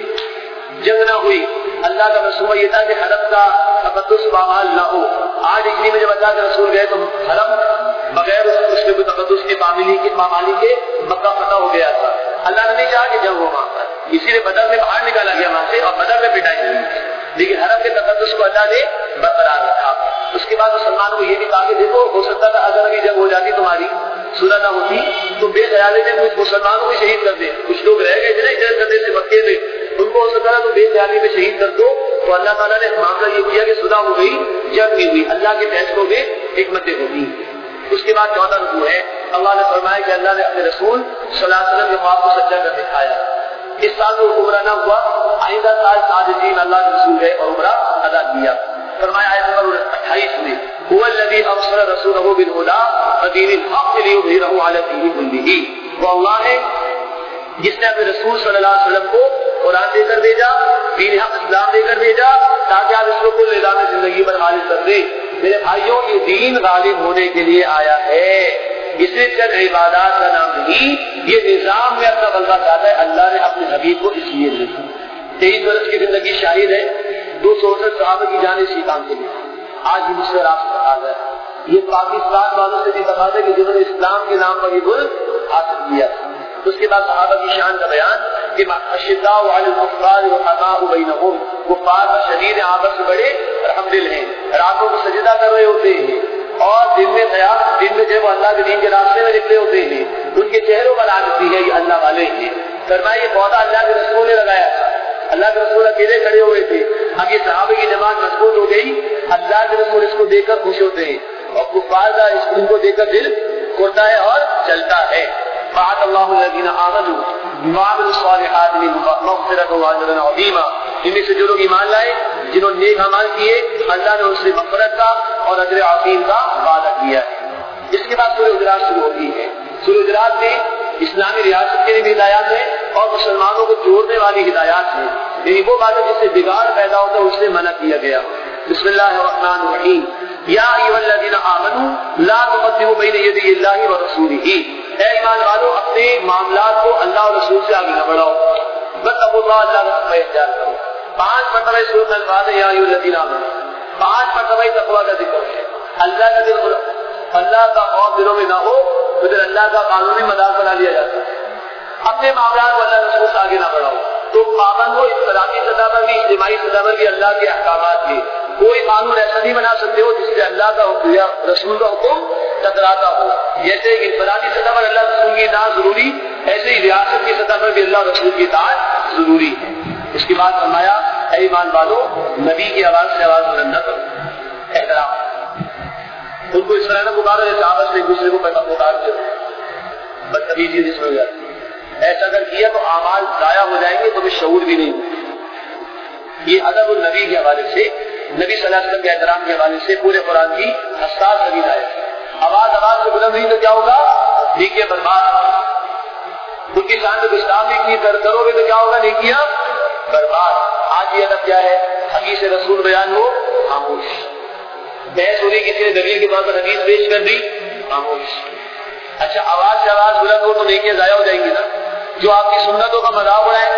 جنگ نہ ہوئی۔ اللہ کا منصوبہ یہ تھا کہ حرم کا تقدس پامال نہ ہو۔ آج اجلی میں جب اللہ کے رسول گئے تو حرم بغیر اس میں کوئی تقدس کے پامالی کے پامالی کے مکہ فتح ہو گیا تھا۔ اللہ نے نہیں چاہا کہ جنگ ہو وہاں پر، اسی لیے بدر میں باہر نکالا گیا وہاں سے، اور بدر میں پٹائی ہوئی، لیکن حرم کے تقدس کو اللہ نے برقرار رکھا۔ اس کے بعد مسلمانوں کو یہ بھی کہا کہ دیکھو ہو سکتا تھا اگر ابھی جنگ ہو جاتی تمہاری صورت نہ ہوتی تو بے خیالی میں کچھ مسلمانوں کو شہید کر دے، کچھ لوگ رہ گئے تھے ہجرت کرنے سے مکے میں، ان کو ہو سکتا تھا تو بے خیالی میں شہید کر دو، تو اللہ تعالیٰ نے معاملہ یہ کیا کہ صلح ہو گئی، جنگ نہیں ہوئی۔ اللہ کے فیصلوں میں حکمتیں ہوگی۔ اس کے بعد چوتھا رکوع ہے، اللہ نے فرمایا کہ اللہ نے اپنے رسول صلی اللہ علیہ وسلم کے خواب کو سچا کر دکھایا۔ اس سال تو عمرہ نہ ہوا، آئندہ سال صادقین اللہ کے رسول گئے اور عمرہ ادا کیا۔ فرمایا آیت نمبر اٹھائیس میں هو الذي ارسل رسوله بالهدى ودين الحق ليظهره على الدين كله، وہ اللہ ہے جس نے اپنے رسول صلی اللہ علیہ وسلم کو قرآن دے کر بھیجا، دین حق اسلام دے کر بھیجا، تاکہ آپ اس کو کل نظام زندگی پر غالب کر دیں۔ میرے بھائیوں، یہ دین غالب ہونے کے لیے آیا ہے، اس نے چند عبادات کا نام نہیں، یہ نظام میں اپنا غلبہ چاہتا ہے۔ اللہ نے اپنے حبیب کو اس لیے بھیجا۔ تیئیس برس کی زندگی شاہد ہے، دو سو اڑسٹھ صحابہ کی جان اسی کام کے لیے۔ آج بھی مجھ سے راستہ بتا ہے، یہ پاکستان والوں سے بھی بتا ہے کہ جنہوں نے اسلام کے نام پر یہ ملک حاصل کیا۔ اس کے بعد صحابہ کی شان کا بیان کہ اشداء علی الکفار رحماء بینہم، کفار پر شدید آپس میں بڑے رحم دل ہیں، راتوں کو سجدہ کر رہے ہوتے ہیں اور دن میں خیال دن میں جب اللہ کے دین کے راستے میں نکلے ہوتے ہیں، ان کے چہروں پر آتی ہے یہ اللہ والے ہیں۔ فرمایا یہ پودا اللہ کے رسول نے لگایا تھا، اللہ کے رسول اکیلے کھڑے ہوئے تھے، اب یہ صحابہ کی جماعت مضبوط ہو گئی، اللہ کے رسول اس کو دیکھ کر خوش ہوتے ہیں، اور کفار کا اس کو دیکھ کر دل کھلتا ہے اور چلتا ہے۔ وعد اللہ الذین آمنوا وعملوا الصالحات مغفرۃ واجرا عظیما، ان میں سے جو لوگ ایمان لائے، جنہوں نے نیک اعمال کیے، اللہ نے ان سے مغفرت کا اور اجر عظیم کا وعدہ کیا ہے۔ اس کے بعد سورہ حجرات شروع ہوتی ہے۔ سورہ حجرات میں اسلامی ریاست کے لیے بھی ہدایات ہیں اور مسلمانوں کو جوڑنے والی ہدایات ہیں، یعنی وہ باتیں جس سے بگاڑ پیدا ہوتا ہے اس سے منع کیا گیا۔ بسم اللہ الرحمن الرحیم، یا ایھا الذین آمنوا لا تقدموا بین یدی اللہ ورسولہ، اے ایمان والو اپنے معاملات کو اللہ اور رسول سے آگے نہ بڑھاؤ، واتقوا اللہ، اللہ کا تقوی اختیار کرو۔ پانچ مرتبہ سورۃ الفاتحہ یا ایھا الذین آمنوا، پانچ مرتبہ تقوی کا ذکر ہے۔ اللہ کا دل اللہ کا خوف دلوں میں نہ ہو تو پھر اللہ کا قانونی مذاق بنا لیا جاتا ہے۔ اپنے معاملات کو اللہ رسول سے آگے نہ بڑھاؤ، تو پابند ہو انفرادی سطح پر بھی اجتماعی سطح پر بھی اللہ کے احکامات کے، کوئی قانون ایسا نہیں بنا سکتے ہو جس سے اللہ کا حکم یا رسول کا حکم ٹکراتا ہو۔ جیسے انفرادی سطح پر اللہ رسول کی اطاعت ضروری، ایسے ہی ریاست کی سطح پر بھی اللہ رسول کی اطاعت ضروری ہے۔ اس کے بعد فرمایا اے ایمان والو نبی کی آواز سے آواز بلند نہ کرو، احترام، ان کو اس طرح نہ پکارو جیسے آپس میں ایک دوسرے کو پکارتے ہو، بدتمیزی جس میں ہو جاتی ہے۔ ایسا اگر کیا تو اعمال ضائع ہو جائیں گے، تو بھی شعور بھی نہیں ہوگا۔ یہ ادب النبی کے حوالے سے، نبی صلی اللہ علیہ وسلم کے احترام کے حوالے سے پورے قرآن کی حساس حدیث ہے۔ آواز آواز سے بلند نہیں تو کیا ہوگا؟ نیکیاں برباد۔ ان کی شان کو اسلام نہیں کرو گے تو کیا ہوگا؟ نیکیاں برباد۔ آج یہ ادب کیا ہے؟ حدیث رسول بیان ہو خاموش، بحث ہو رہی کسی نے دلیل کے طور پر حدیث پیش کر دی خاموش۔ اچھا آواز سے آواز بلند ہو تو نیکیاں ضائع ہو جائیں گی نا۔ جو آپ کی سنتوں کا مذاق اڑائے،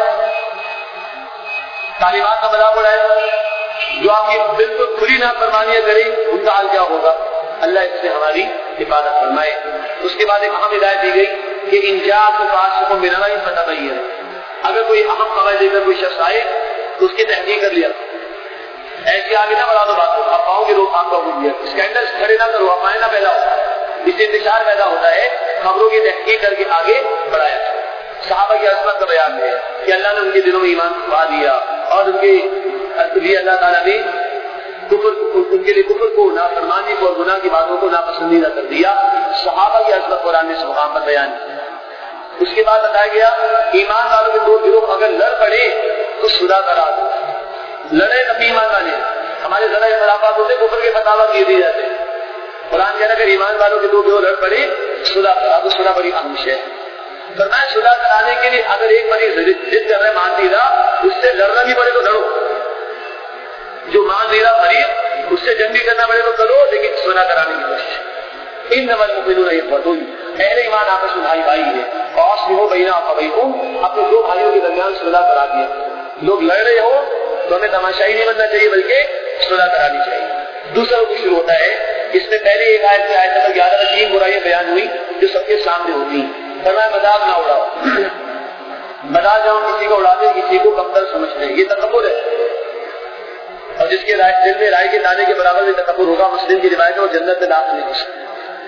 تعلیمات کا مذاق اڑائے، جو آپ کی بالکل کھلی نافرمانیاں کرے، ان کا حال کیا ہوگا؟ اللہ اس سے ہماری حفاظت فرمائے۔ اس کے بعد ایک اہم ہدایت دی گئی کہ ان جاءکم فاسق بنبأ فتبین، اگر کوئی اہم خبر دے کر کوئی شخص آئے تو اس کی تحقیق کر لیا، ایسی آگے نہ بڑھا دو بات کو، افواہوں کی روک تھام کا حکم دیا، اسکینڈل کھڑے نہ کرو، افواہیں نہ پھیلاؤ، اس سے انتشار پیدا ہوتا ہے، خبروں کی تحقیق کر کے آگے بڑھایا۔ صحابہ کی عظمت کا بیان ہے کہ اللہ نے ان کے دلوں میں ایمان چھپا دیا اور ان کے لیے اللہ تعالیٰ نے کفر ان کے لیے کفر کو، نافرمانی کو اور گناہ کی باتوں کو ناپسندیدہ کر دیا۔ صحابہ کی عظمت قرآن نے اس مقام پر بیان کی۔ اس کے بعد بتایا گیا ایمان والوں کے دو گروہ اگر لڑ پڑے تو صلح کرا دو، لڑے نبی ایمان والے ہمارے ذرا اختلافات ہوتے کفر کے فتاوا دیے دیے جاتے ہیں. قرآن کہہ رہا ہے اگر ایمان والوں کے دو بے لڑ پڑے صلح کرا دو, صلح بڑی اہم ہے. فرمایا صلح کرانے کے لیے اگر ایک مریض ضد کر رہا ہے مان نہیں رہا, اس سے لڑنا بھی پڑے تو لڑو. جو مان نہیں رہا مریض اس سے جنگ بھی کرنا پڑے تو کرو, لیکن صلح کرانے کی کوشش. ان نمل مؤمنون اخوۃ, اہل ایمان آپس میں بھائی بھائی ہے. فاصلحوا بین اخویکم, اپنے دو بھائیوں کے درمیان صلح کرا دیا. لوگ لڑ رہے ہو تو ہمیں تماشائی نہیں بننا چاہیے بلکہ صلح کرانی چاہیے. دوسرا رکو شروع ہوتا ہے, اس میں پہلے ایک آیت میں آیت نمبر گیارہ میں تین برائیاں بیان ہوئی جو سب کے سامنے ہوتی. فرمایا مذاق نہ اڑاؤ, مذاق جاؤ کسی کو اڑا دے, کسی کو کمتر سمجھ لیں, یہ تکبر ہے. اور جس کے دل میں رائے کے دانے کے برابر میں تکبر ہوگا, مسلم کی روایت ہے, وہ جنت میں داخل نہیں ہو سکتا.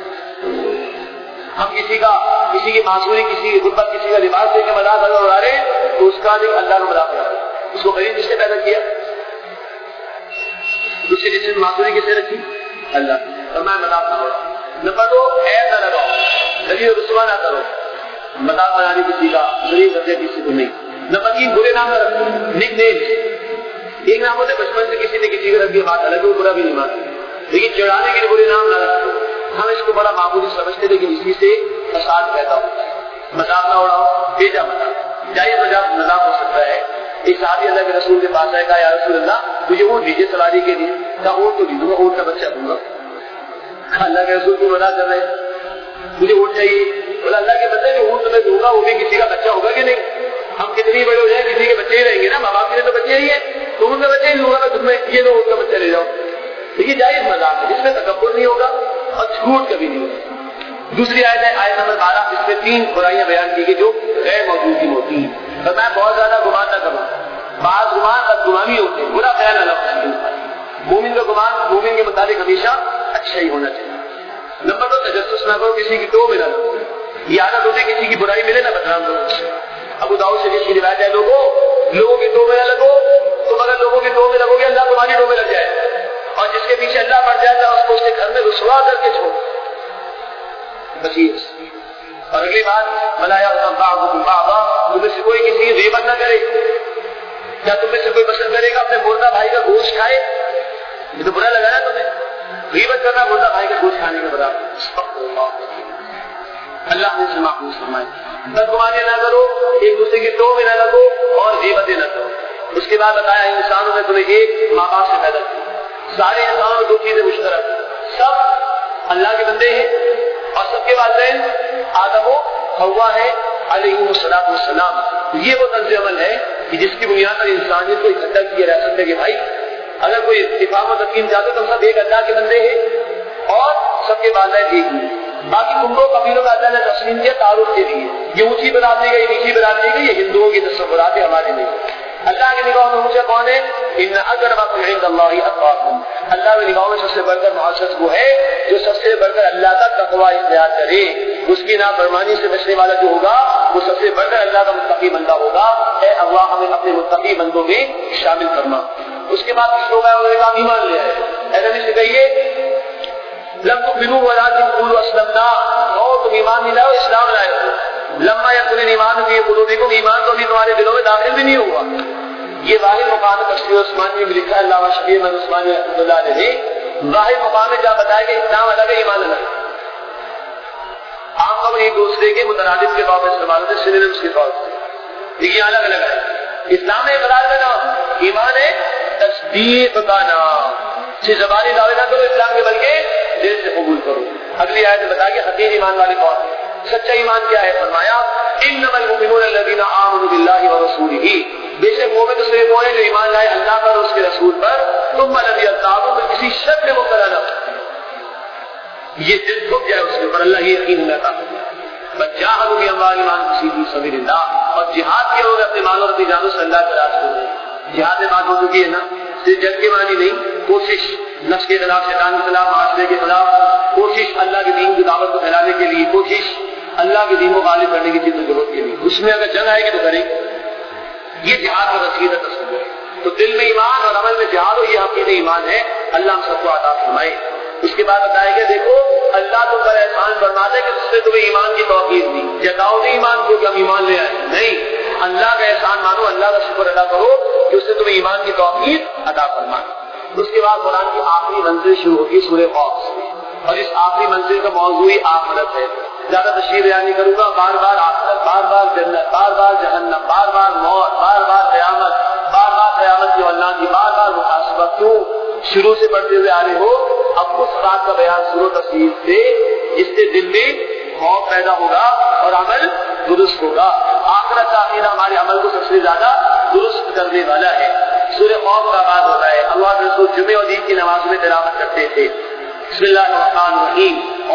ہم کسی کا کسی کی معصومی, کسی کی غربت, کسی کا لباس دے کے مذاق اگر اڑا رہے تو اس کا نہیں اللہ کا مذاق اڑا رہے. اس کو غریب کس نے پیدا کیا, اس کے جس نے معصومی کس نے رکھی, اللہ. اور میں مذاق نہ اڑاؤ. نمبر دو, عیب نہ لگاؤ, ذلیل و رسوا نہ کرو. مذاق بنانے کسی کا غریب رکھے کسی کو نہیں. نمبر تین, برے نام نہ رکھو, نک نیم. ایک نام ہوتے بچپن سے کسی نے کسی کو رکھ دیا, بات الگ, وہ برا بھی نہیں مانتے, لیکن چڑھانے کے لیے برے نام نہ رکھو. ہم اس کو بڑا معمولی سمجھتے, لیکن اسی سے فساد پیدا ہوتا ہے. مذاق نہ اڑاؤ, بھیجا مذاق جائے مذاق مذاق ہو سکتا ہے. ایک صحابی اللہ کے رسول کے پاس آئے, کہا یا رسول اللہ مجھے اونٹ دیجیے سواری کے لیے. کہا اونٹ تو نہیں دوں گا, اونٹ کا بچہ دوں گا. اللہ کے رسول کو منع کر رہے, مجھے اونٹ چاہیے. بولا اللہ کے بندے میں اونٹ تمہیں دوں گا, وہ بھی کسی کا بچہ ہوگا کہ نہیں. ہم کتنی بڑے ہو جائیں کسی کے بچے ہی رہیں گے نا, ماں باپ کے لیے تو بچے ہی ہیں, تو ان کا بچہ ہی دوں گا میں تمہیں, یہ لو اونٹ کا بچہ لے جاؤ. یہ جائز مذاق ہے جس میں تکبر نہیں ہوگا اور جھوٹ کبھی نہیں ہوگا. دوسری آیت ہے آیت نمبر بارہ, جس میں تین برائیاں بیان کی گئی جو غیر موجودگی ہوتی ہیں. اور میں بہت زیادہ گمان نہ کروں, بعض گمان بد گمانی ہوتے ہیں, برا خیال نہ رکھو. مومن کا گمان مومن کے مطابق ہمیشہ اچھا ہی ہونا چاہیے. نمبر دو, تجسس نہ کرو, کسی کی ٹو میں نہ لگو. یہ عادت ہوتی ہے کسی کی برائی ملے نہ بدنام کرو. ابو داؤد شریف کی روایت ہے, لوگوں لوگوں کی ٹو میں نہ لگو, تم اگر لوگوں کی ٹو میں لگو گے اللہ تمہاری ٹو میں لگ جائے, اور جس کے پیچھے اللہ مر جاتا ہے اس کو اس کے گھر میں رسوا کر کے چھوڑ. بصیر. اور اگلی بات, ملایا بعضکم بعضا, تم میں سے کوئی کسی کی غیبت نہ کرے. کیا تم میں سے کوئی پسند کرے گا اپنے مردہ بھائی کا گوشت کھائے؟ یہ تو برا لگا نا تمہیں. غیبت کرنا مردہ بھائی کا گوشت کھانے کے برابر. اللہ نے سے محفوظ فرمائے. بدگمانی نہ کرو, ایک دوسرے کی ٹو میں نہ لگو, اور غیبتیں نہ کرو. اس کے بعد بتایا انسانوں نے تمہیں ایک ماں باپ سے پیدا کیا. سارے انسانوں دو چیزیں مشترک, سب اللہ کے بندے ہیں, اور سب کے والدین آدم و حوا ہے علیہ الصلوۃ والسلام. یہ وہ طرز عمل ہے کہ جس کی بنیاد پر انسانیت کو اکٹھا کیا جا سکتا ہے کہ بھائی اگر کوئی اتفاق و تقسیم چاہتے تو سب ایک اللہ کے بندے ہیں اور سب کے والدین ایک ہیں. باقی تمہوں قبیلوں کا اللہ نے تسلیم کیا تعارف کے لیے, یہ اونچی برادری کا, یہ نیچی برادری کا, یہ ہندوؤں کی تصورات ہے, ہمارے نہیں. اللہ کی نگاہوں میں اونچا کون ہے؟ ان اکرمکم عند اللہ اتقاکم. اللہ کی نگاہوں میں سب سے بڑھ کر معزز وہ ہے جو سب سے بڑھ کر اللہ کا تقوی اختیار کرے. اس کی نافرمانی سے بچنے والا جو ہوگا وہ سب سے بڑھ کر اللہ کا متقی بندہ ہوگا. اے اللہ ہمیں اپنے متقی بندوں میں شامل کرنا. اس کے بعد کچھ لوگ آئے, انہوں نے کہا ایمان لے آئے. اے نبی سے کہیے لم تؤمنوا ولكن قولوا اسلمنا, اور تم ایمان نہیں لائے اسلام لائے. لما یکن ایمان فی قلوبکم, ایمان تو بھی تمہارے دلوں میں داخل بھی نہیں ہوا. یہ واحد مقام تفسیر عثمانی میں لکھا ہے, علامہ شبیر احمد عثمانی رحمۃ اللہ علیہ نے واحد مقام میں جا بتایا کہ اسلام الگ ہے ایمان الگ. عام طور پر ایک دوسرے کے مترادف کے طور پر استعمال ہوتے ہیں, سینونیمز کے طور پر, لیکن الگ الگ ہے. اسلام ہے اقرار کا نام, ایمان ہے تصدیق کا نام. صرف زبانی دعوے نہ کرو اسلام کے بلکہ دل سے قبول کرو. اگلی آیت بتا کہ حقیقی ایمان والے کون ہیں, سچا ایمان کیا ہے؟ فرمایا انما المؤمنون الذين آمنوا بالله ورسوله, بے شک مومن تو صرف وہ ہیں جو ایمان لائے اللہ پر اور اس کے رسول پر, ثم لم يرتابوا, تو کسی شک میں مبتلا نہ ہو, یہ دل دھک جائے اس کے اوپر, اللہ یہ یقین لاتا. فجاهدوا باموالهم وانفسهم في سبيل الله, اور جہاد کیا ہوگا اپنے مال اور اپنی جانوں سے اللہ کے راستے میں. جہاد میں بات ہو چکی ہے نا, صرف جنگ کے معنی نہیں, کوشش نفس کے خلاف, شیطان کے خلاف, معاشرے کے خلاف, کوشش اللہ کے دین کی دعوت کو پھیلانے کے لیے, کوشش اللہ کے دین کو غالب کرنے کی چیز ضرورت کے لیے. اس میں اگر جنگ آئے گی تو کریں, یہ جہاد کا وسیلہ تصور ہے. تو دل میں ایمان اور عمل میں جہاد ہو, یہ حقیقی ایمان ہے. اللہ ہم سب کو عطا فرمائے. اس کے بعد بتایا کہ دیکھو اللہ تم پر احسان فرماتا ہے کہ اس نے تمہیں ایمان کی توفیق دی. جتاؤ نہیں ایمان کو کہ ہم ایمان لے آئے, نہیں, اللہ کا احسان مانو, اللہ کا شکر ادا کرو کہ اس نے تمہیں ایمان کی توفیق عطا فرمائی. اس کے بعد قرآن کی آخری منزل شروع ہوگی سورہ قاف سے، اور اس آخری منزل کا موضوع آخرت ہے. زیادہ تشریح بیان نہیں کروں گا. بار بار آخرت، بار بار جنت، بار بار جہنم، بار بار موت، بار بار قیامت، بار بار قیامت کی اللہ کی، بار بار محاسبہ. کیوں شروع سے پڑھتے ہوئے آ رہے ہو؟ اب اس بات کا بیان سنو تفصیل سے جس سے دل میں خوف پیدا ہوگا اور عمل درست ہوگا. آخرت کا عقیدہ ہمارے عمل کو سب سے زیادہ درست کرنے والا ہے. سورہ قاف کا آغاز ہوتا ہے. اللہ کے رسول جمعے اور عید کی نماز میں تلاوت کرتے تھے بسم اللہ الرحمن الرحیم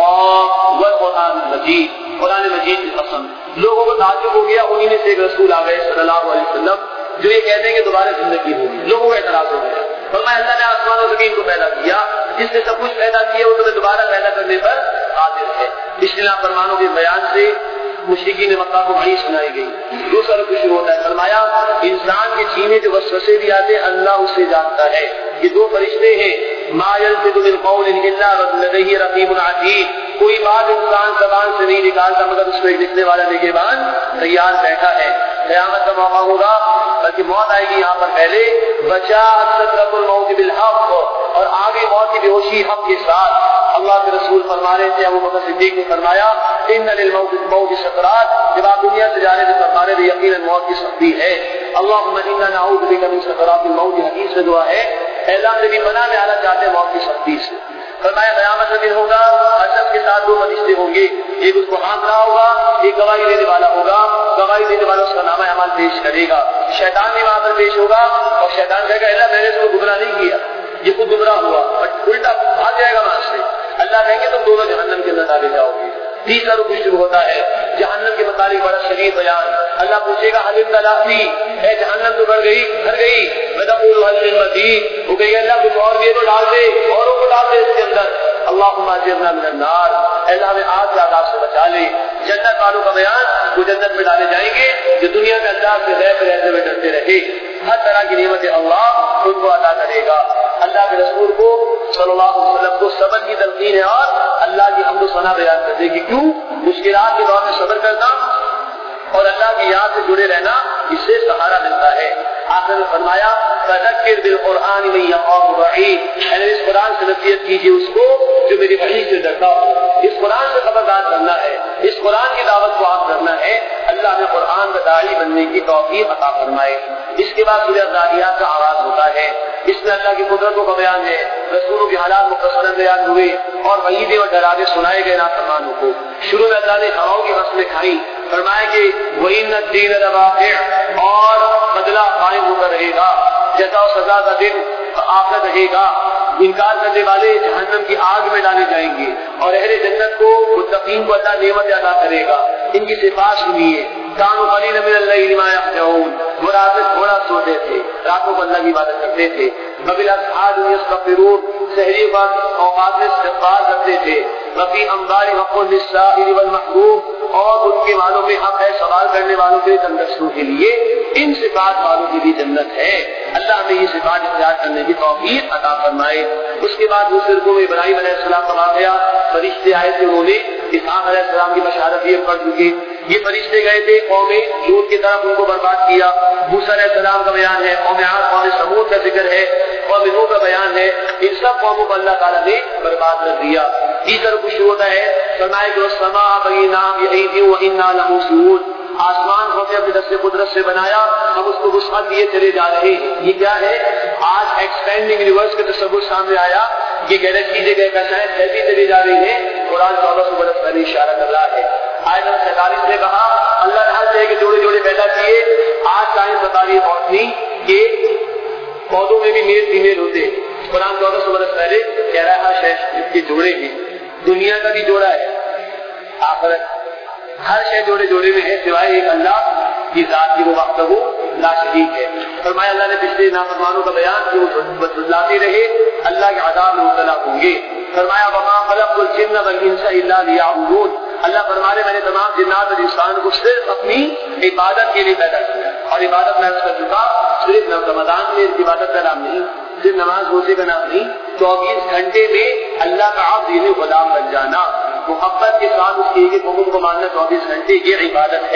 اور والقرآن المجید، قرآن مجید کی قسم. لوگوں کو تعجب ہو گیا. انہی میں سے ایک رسول آ گئے صلی اللہ علیہ وسلم جو یہ کہتے ہیں کہ دوبارہ زندگی ہوگی. لوگوں کا اعتراض ہو گیا. فرمایا اللہ نے آسمان و زمین کو پیدا کیا، جس نے سب کچھ پیدا کیا وہ تمہیں دوبارہ پیدا کرنے پر قادر ہے. پچھلے فرمانوں کے بیان سے مشرکین مکہ کو بڑی سنائی گئی. دوسرا رکوع شروع ہوتا ہے. فرمایا انسان کے سینے جو وسوسے بھی آتے اللہ اسے جانتا ہے. یہ دو فرشتے ہیں. ما یلفظ من قول الا لدیہ رقیب عتید. کوئی بات انسان زبان سے نہیں نکالتا مگر اس کو ایک لکھنے والا نگہبان تیار بیٹھا ہے. قیامت کا موقع ہوگا بلکہ موت آئے گی یہاں پر پہلے. بچا سکرۃ الموت بالحق، اور آگے موت کی بے ہوشی حق کے ساتھ. اللہ کے رسول فرما رہے تھے، ابو بکر صدیق نے فرمایا ان للموت الموت سکرات. جب آپ دنیا سے جانے سے فرما رہے تھے یقیناً موت کی سختی ہے. اللہم انا نعوذ بک من سکرات الموت. حدیث میں دعا ہے اللہ سے بھی پناہ میں آنا چاہتے ہیں موت کی سختی سے. فرمایا قیامت میں دن ہوگا، اشرف کے ساتھ دو فرشتے ہوں گے. ایک اس کو ہانک رہا ہوگا، ایک گواہی دینے والا ہوگا. گواہی دینے والا اس کا نامہ اعمال پیش کرے گا. شیطان بھی وہاں پر پیش ہوگا اور شیطان کہے گا اللہ میں نے اس کو گمراہ نہیں کیا، یہ خود گمراہ ہوا. الٹا بھاگ جائے گا وہاں سے. اللہ کہیں گے تم دونوں جہنم کے اندر ڈالے جاؤ گے. تیسرا رکوع شروع ہوتا ہے. جہنم کے متعلق بڑا شدید بیان. اللہ پوچھے گا حل تلاقی، اے جہنم تو بڑھ گئی بھر گئی. بدقول حل مزید، وہ کہے اللہ کچھ اور بھی تو ڈال دے، اوروں کو ڈال دے اس کے اندر. اللہم اجرنا من النار، اللہ ہمیں آگ کے عذاب سے بچا لے. جنت والوں کا بیان، وہ جنت میں ڈالے جائیں گے جو دنیا میں اللہ سے غیب رہتے ہوئے ڈرتے رہے. ہر طرح کی نعمت اللہ ان کو عطا کرے گا. اللہ کے رسول کو صلی اللہ علیہ وسلم کو صبر کی تلقین ہے اور اللہ کی حمد و ثنا بیان کر دے گی. کیوں؟ مشکلات کے دور میں صبر کرنا اور اللہ کی یاد سے جڑے رہنا، اس سے سہارا ملتا ہے. آخر میں فرمایا فذکر بالقرآن من یخاف وعید، یعنی اس قرآن سے نصیحت کیجیے اس کو جو میری وعید سے ڈرتا ہو. اس قرآن سے خبردار کرنا ہے، اس قرآن کی دعوت کو آپ کرنا ہے. اللہ نے قرآن کا داعی بننے کی توفیق عطا فرمائے. اس کے بعد سورہ الذاریات کا آغاز ہوتا ہے. اس میں اللہ کی قدرتوں کا بیان ہے، رسولوں کے حالات مفصل بیان ہوئے اور وعیدیں اور ڈراوے سنائے گئے نافرمانوں کو. شروع میں اللہ نے ہواؤں کی فصلیں کھائی. فرمایا کہ وَإِنَّ الدِّينَ لَوَاقِعٌ، اور بدلہ قائم ہوتا رہے گا. جزا و سزا کا دن آخر رہے گا. انکار کرنے والے جہنم کی آگ میں ڈالے جائیں گے اور اہل جنت کو متقین کو اللہ نعمت عطا کرے گا. ان کی صفات سنیے. کانوا قلیلا من اللیل ما یہجعون، وہ رات میں تھوڑا سوتے تھے، راتوں کو اللہ کی عبادت کرتے تھے. وبالاسحار یستغفرون، سحری وقت اوقات میں استغفار کرتے تھے. وفی اموال حق للسائل والمحروم، اور ان کے مالوں میں حق ہے سوال کرنے والوں کے تندرستوں کے لیے. ان صفات والوں کی بھی جنت ہے. اللہ ہمیں یہ صفات اختیار کرنے کی توفیق عطا فرمائے. اس کے بعد دوسرے رکوع میں ابراہیم علیہ السلام کا واقعہ. فرشتے آئے تھے، انہوں نے اسحاق علیہ السلام کی بشارت یہ پڑھ چکی. یہ فرشتے گئے تھے قوم لوط کی طرف، ان کو برباد کیا. موسیٰ علیہ السلام کا بیان ہے، قوم عاد قوم ثمود کا ذکر ہے، قوم نوح کا بیان ہے. ان سب قوموں کو اللہ تعالیٰ نے برباد کر دیا. تیسرا رکوع شروع ہوتا ہے. فرمایا کہ والسماء بنیناها بأیدی وإنا لموسعون، آسمان کو اپنے دست قدرت سے بنایا، ہم اس کو وسعت دیے چلے جا رہے ہیں. یہ کیا ہے؟ آج ایکسپینڈنگ یونیورس کا تصور سامنے آیا. یہ گیلیکسی جگہ کا سائنس پھیلتی چلی جا رہی ہے. قرآن چودہ سو برس پہلے اشارہ کر رہا ہے. آیت نمبر سینتالیس نے کہا اللہ نے ہر طرح کے جوڑے جوڑے پیدا کیے. آج سائنس بتا رہی ہے روشنی کہ پودوں میں بھی میل فیمیل ہوتے. قرآن چودہ سو برس پہلے کہہ رہا ہے شے کے جوڑے ہیں. دنیا کا بھی جوڑا ہے، آخرت ہر شے جوڑے جوڑے میں ہے سوائے ایک اللہ کی ذات کی، وہ وقت وہ لا شریک ہے. فرمایا اللہ نے پچھلے نافرمانوں کا بیان کہ وہ بدلاتے رہے اللہ کے عذاب میں مبتلا ہوں گے. فرمایا وما خلقت الجن والانس الا ليعبدون، اللہ فرمانے میں نے تمام جنات اور انسان کو صرف اپنی عبادت کے لیے پیدا کیا. اور عبادت میں کر چکا صرف رمضان میں عبادت کا نام نہیں، صرف نماز روزے کا نام نہیں، چوبیس گھنٹے میں اللہ کا عبد یعنی غلام بن جانا، محبت کے ساتھ اس کے ایک حکم کو ماننا چوبیس گھنٹے یہ عبادت ہے.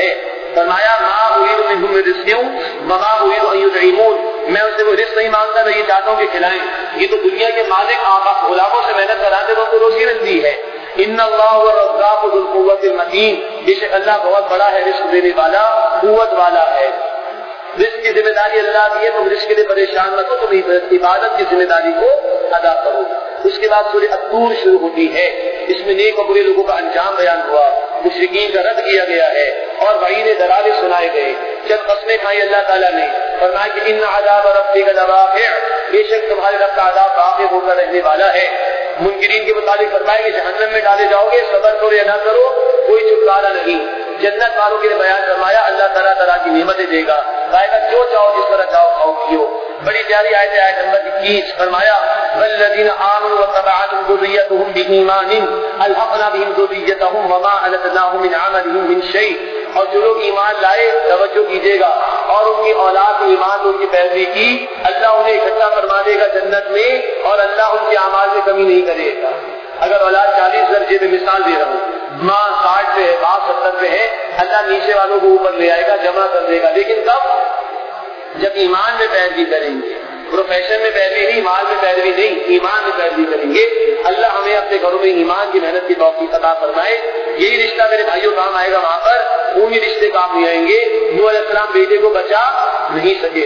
فرمایا ما اريد منهم من رزق وما اريد ان يطعمون، میں ان سے کوئی رزق نہیں مانگتا، میں یہ چاہتا ہوں کہ کھلائیں۔ یہ تو دنیا کے مالک آقا غلاموں سے محنت کراتے تو ان کو روزی ملتی ہے۔ ان اللہ هو الرزاق ذو القوة المتین، بے شک اللہ بہت بڑا ہے، رزق دینے والا، قوت والا ہے۔ رزق کی ذمہ داری اللہ کی ہے، تم رزق کے لیے پریشان مت ہو، تم عبادت کی ذمہ داری کو ادا کرو۔ اس کے بعد سورہ الطور شروع ہوتی ہے، اس میں نیک اور برے لوگوں کا انجام بیان ہوا، مشرکین کا رد کیا گیا ہے اور وعید ڈرالے سنائے گئے۔ جب قسمیں کھائی اللہ تعالیٰ نے، فرمایا کہ ان عذاب ربک لواقع، بے شک تمہارے رب کا عذاب واقع ہو کر رہنے والا ہے۔ منکرین کے متعلق فرمایا کہ جہنم میں ڈالے جاؤ گے، صبر کرو یا نہ کرو کوئی چھٹکارا نہیں۔ جنت والوں کے لیے بیان فرمایا اللہ طرح طرح کی نعمتیں دے گا، کہے گا جو چاہو جس طرح چاہو کھاؤ پیو۔ بڑی پیاری آیت ہے، آیت نمبر اکیس، فرمایا والذین آمنوا واتبعتهم ذریتهم بایمان الحقنا بهم ذریتهم وما التناهم من عملهم من شیء، اور جو لوگ ایمان لائے توجہ کیجیے گا اور ان کی اولاد نے ایمان ان کی پیروی کی، اللہ انہیں اکٹھا فرما دے گا جنت میں اور اللہ ان کے اعمال میں کمی نہیں کرے گا۔ اگر اولاد چالیس درجے میں مثال دے رہا ہوں، ماں ساٹھ پہ ہے، باپ ستر پہ ہے، اللہ نیچے والوں کو اوپر لے آئے گا، جمع کر دے گا، لیکن کب؟ جب ایمان میں پیروی کریں گے، پروفیشن میں پیروی نہیں، مال میں پیروی نہیں، ایمان میں پیروی کریں گے۔ اللہ ہمیں اپنے گھروں میں ایمان کی محنت کی توفیق عطا فرمائے۔ یہی رشتہ میرے بھائیوں کام آئے گا وہاں پر، خونی رشتے کام نہیں آئیں گے۔ نوح علیہ السلام بیٹے کو بچا نہیں سکے۔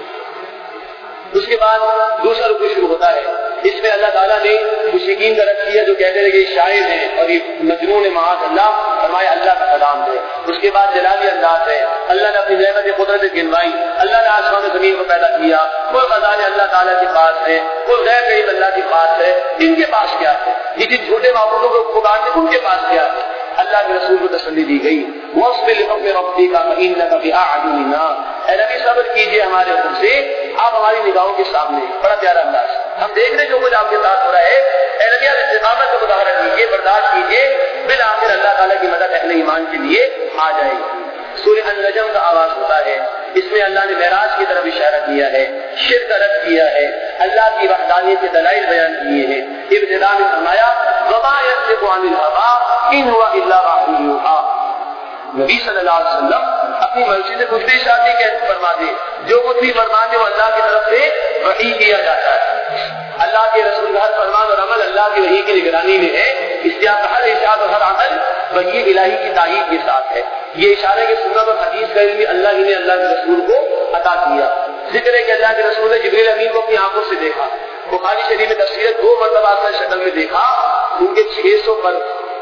اس کے بعد دوسرا رکوع شروع ہوتا ہے، اس میں اللہ تعالیٰ نے مشرکین کا رد کیا جو کہتے ہیں کہ یہ شاعر ہیں اور یہ مجنون ہے، معاذ اللہ، فرمایا اللہ کا کلام ہے۔ اس کے بعد جلالی انداز ہے، اللہ نے اپنی نعمت قدرت گنوائی، اللہ نے آسمان و زمین کو پیدا کیا، کوئی خزانے اللہ تعالیٰ کے پاس ہے، کوئی غیر غریب اللہ کے پاس ہے، ان کے پاس کیا ہے؟ یہ جن چھوٹے معبودوں کو پکارتے ان کے پاس کیا ہے؟ اللہ کے رسول کو تسلی دی گئی، وَاصْبِرْ لِحُكْمِ رَبِّكَ فَإِنَّكَ بِأَعْيُنِنَا، اے نبی صبر کیجئے ہمارے حکم سے، آپ ہماری نگاہوں کے سامنے۔ بڑا پیارا انداز، ہم دیکھ رہے جو کچھ آپ کے ساتھ ہو رہا ہے، اے نبی آپ استقامت کا مظاہرہ کیجئے، برداشت کیجئے، بالآخر اللہ تعالیٰ کی مدد اہل ایمان کے لیے آ جائے گی۔ سورہ النجم کا آغاز ہوتا ہے، اس میں اللہ نے معراج کی طرف اشارہ کیا ہے، شرک کا رد کیا ہے، اللہ کی وحدانیت کے دلائل بیان کیے ہیں۔ ابتدا میں فرمایا وما ينطق عن الهوى ان هو الا وحی یوحی، نبی صلی اللہ علیہ وسلم اپنی مرضی سے کچھ بھی ارشاد نہیں فرما دے، جو کچھ بھی فرماتے وہ اللہ کی طرف سے وحی کیا جاتا ہے۔ اللہ کے رسول کا ہر فرمان اور عمل اللہ کی وحی کی نگرانی میں ہے، اس لیے ہر ارشاد اور ہر عمل وحی الہی کی تائید کے ساتھ ہے۔ یہ اشارہ کہ سنت اور حدیث کا علم بھی اللہ ہی نے اللہ کے رسول کو عطا کیا۔ ذکر ہے کہ اللہ کے رسول نے جبریل امین کو اپنی آنکھوں سے دیکھا، بخاری شریف میں تفسیر دو مرتبہ اصل شکل میں دیکھا، ان کے چھ سو پر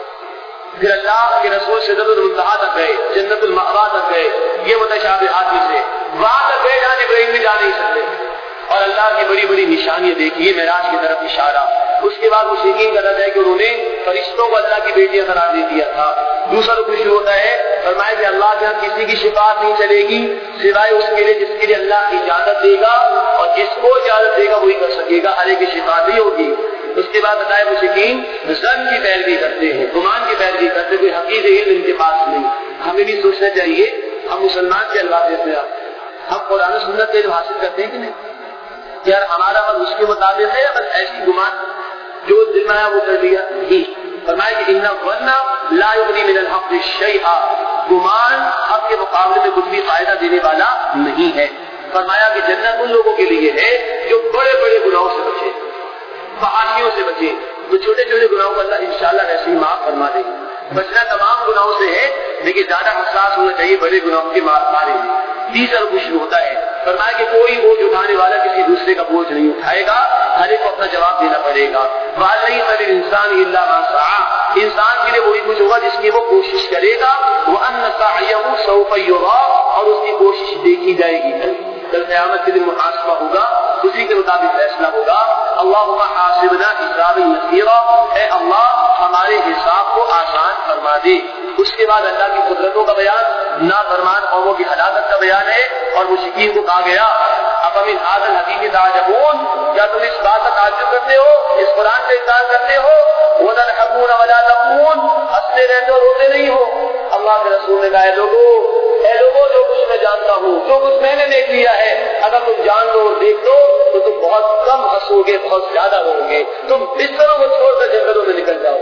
پھر اللہ کے رسول سدرۃ المنتہا تک گئے، جنت المأوا تک گئے، یہ متشابہات میں سے وہاں تک گئے جہاں ابراہیم بھی جا نہیں سکتے، اور اللہ کی بڑی بڑی نشانیاں دیکھی، معراج کی طرف اشارہ۔ اس کے بعد مشرکین کا رد ہے کہ انہوں نے فرشتوں کو اللہ کی بیٹیاں قرار دے دیا تھا۔ دوسرا رکوع شروع ہوتا ہے، فرمایا کہ اللہ کے ہاں کسی کی شفاعت نہیں چلے گی سوائے اس کے لیے جس کے لیے اللہ کی اجازت دے گا، اور جس کو اجازت دے گا وہی کر سکے گا، ہر ایک کی شفاعت نہیں ہوگی۔ اس کے بعد بتایا مشرکین ظن کی پیروی کرتے ہیں، گمان کی پیروی کرتے ہیں، کوئی حقیقی علم ان کے پاس نہیں۔ ہمیں بھی سوچنا چاہیے، ہم مسلمان کے الفاظ دیتے ہیں، ہم قرآن و سنت کے علم حاصل کرتے ہیں کہ نہیں؟ یار ہمارا عمل اس کے مطابق ہے یا بس ایسی گمان جو دل میں آیا وہ کر لیا؟ نہیں، فرمایا کہ ان الظن لا یغنی من الحق شیئا، گمان حق کے مقابلے میں کچھ بھی فائدہ دینے والا نہیں ہے۔ فرمایا کہ جنت ان لوگوں کے لیے ہے جو بڑے بڑے گناہوں سے بچے، فحاشیوں سے بچے، تو چھوٹے چھوٹے گناہوں کو اللہ انشاءاللہ ویسے ہی معاف فرما دے گا۔ بچنا تمام گناہوں سے ہے لیکن زیادہ حساس ہونا چاہیے بڑے گناہوں کے بارے میں۔ تیسرا رکوع شروع ہوتا ہے، فرمایا کہ کوئی بوجھ اٹھانے والا کسی دوسرے کا بوجھ نہیں اٹھائے گا، ہر ایک کو اپنا جواب دینا پڑے گا۔ وَعَلَيْسَ لِلْإِنسَانِ إِلَّا مَا سَعَىٰ، انسان کے لیے وہی کچھ ہوگا جس کی وہ کوشش کرے گا۔ وَأَنَّ سَعْيَهُ سَوْفَ يُرَىٰ، اور اس کی کوشش دیکھی جائے گی، کل قیامت کے دن محاسبہ ہوگا، اسی کے مطابق فیصلہ ہوگا۔ اللہم حاسبنا حسابا یسیرا، اے اللہ ہمارے حساب کو آسان فرما دے۔ اس کے بعد اللہ کی قدرتوں کا بیان، نافرمان قوموں کی ہلاکت کا بیان ہے، اور مشرکین کو کہا گیا افمن ھذا الحدیث تعجبون، کیا تم اس بات کا تعجب کرتے ہو، اس قرآن کا انکار کرتے ہو؟ وتضحکون ولا تبکون، ہنستے رہتے ہو روتے نہیں ہو۔ اللہ کے رسول نے کہا ہے لوگوں اے لوگوں جو کچھ میں جانتا ہوں، جو کچھ میں نے دیکھ لیا ہے، اگر تم جان لو اور دیکھ لو تو تم بہت کم ہنسو گے، بہت زیادہ رو گے، تم بستروں کو چھوڑ کر جنگلوں میں نکل جاؤ۔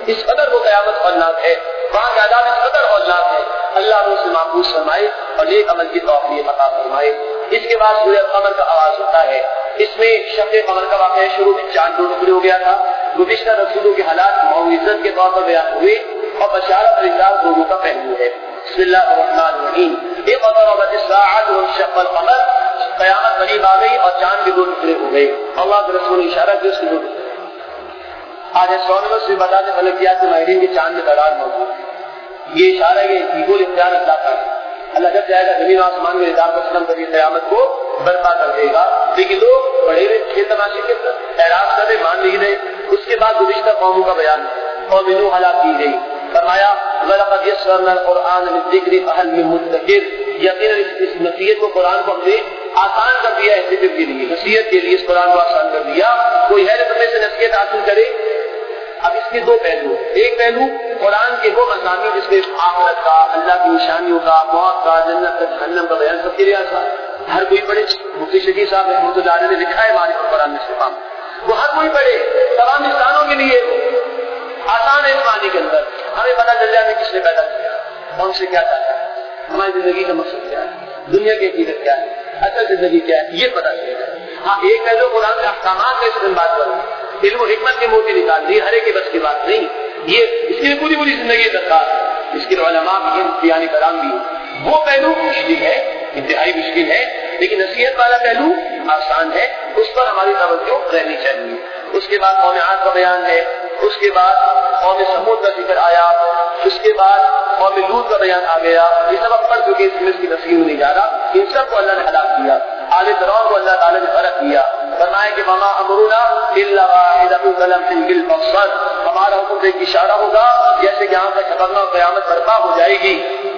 اس قدر وہ قیامت ہولناک ہے، وہاں کا عذاب اس قدر ہولناک ہے، اللہ نے اسے محفوظ فرمائے اور نیک عمل کی توفیق عطا فرمائے۔ اس کے بعد سورہ قمر کا آغاز ہوتا ہے۔ اس میں شب قمر کا واقعہ شروع میں چاند دو ٹکڑے ہو گیا تھا، گزشتہ رسولوں کے حالات معوذت کے طور پر بیان ہوئے اور بشارت رسالت لوگوں کا پہلو ہے۔ بسم اللہ الرحمن الرحیم، اقتربت الساعۃ وانشق القمر، قیامت قریب آ گئی اور چاند کے دو ٹکڑے ہو گئے۔ اللہ کے رسول نے اشارہ کیا اس کے دو ٹکڑے۔ آج اسٹرانومرز سے بتاتے فلکیات کے ماہرین کے چاند میں تعداد موجود ہے۔ یہ اشارہ ہے کہ ایگول اختیار اللہ کا ہے، اللہ جب چاہے گا زمین و آسمان میں نظام کو ختم کر کے قیامت کو برپا کر دے گا، لیکن لوگ بڑے ہوئے کھیل تماشے کے اعراض کر رہے، مان نہیں رہے۔ اس کے بعد گزشتہ قوموں کا بیان، قوم نوح ہلاک کی گئی، فرمایا وَلَقَدْ يَسَّرْنَا الْقُرْآنَ لِلذِّكْرِ فَهَلْ مِن مُدَّكِرٍ، یقیناً اس نصیحت کو قرآن کو ہم نے آسان کر دیا ہے، ذکر کے لیے نصیحت کے لیے اس قرآن کو آسان کر دیا، کوئی ہے جو تمہیں سے نصیحت حاصل کرے۔ اب اس کے دو پہلو، ایک پہلو قرآن کے وہ مضامین جس میں آخرت کا، اللہ کی نشانیوں کا، موت کا، جنت کا، جہنم کا بیان سب کے لیے آسان، ہر کوئی پڑھے۔ مفتی شفیع صاحب رحمۃ اللہ علیہ نے لکھا ہے معنی قرآن میں سے کام، وہ ہر کوئی پڑھے، تمام انسانوں کے لیے آسان ہے۔ اس معنی کے اندر ہمیں پتہ چل جائے کس نے پیدا کیا، کون سے کیا چاہتا ہے، ہماری زندگی کا مقصد کیا ہے، دنیا کی حقیقت کیا ہے، اصل زندگی کیا ہے، یہ پتہ چلے گا۔ ہاں ایک پہلو قرآن کے احکامات کا اس میں بات کروں، علم و حکمت کی موتی نکال دی، ہر ایک کی بس کی بات نہیں، یہ اس کی پوری پوری زندگی درکار ہے، اس کے علماء کی بیان کرام بھی، وہ پہلو مشکل ہے، انتہائی مشکل ہے، لیکن نصیحت والا پہلو آسان ہے، اس پر ہماری توجہ رہنی چاہیے۔ اس کے بعد قوم عاد کا بیان ہے، اس کے بعد قوم سمود کا ذکر آیا، اس کے بعد قوم لوط کا بیان آ گیا۔ یہ سب اب پڑھ چکے، اس میں اس کی تفصیل نہیں جا رہا، ان سب کو اللہ نے ہلاک کیا، آل فرعون کو اللہ تعالیٰ نے غرق کیا، فرمایا کہ وما امرنا الا واحدۃ کلمح بالبصر، ہمارا حکم ایک اشارہ ہوگا جیسے کہ یہاں کا چھپنا قیامت برپا ہو جائے گی۔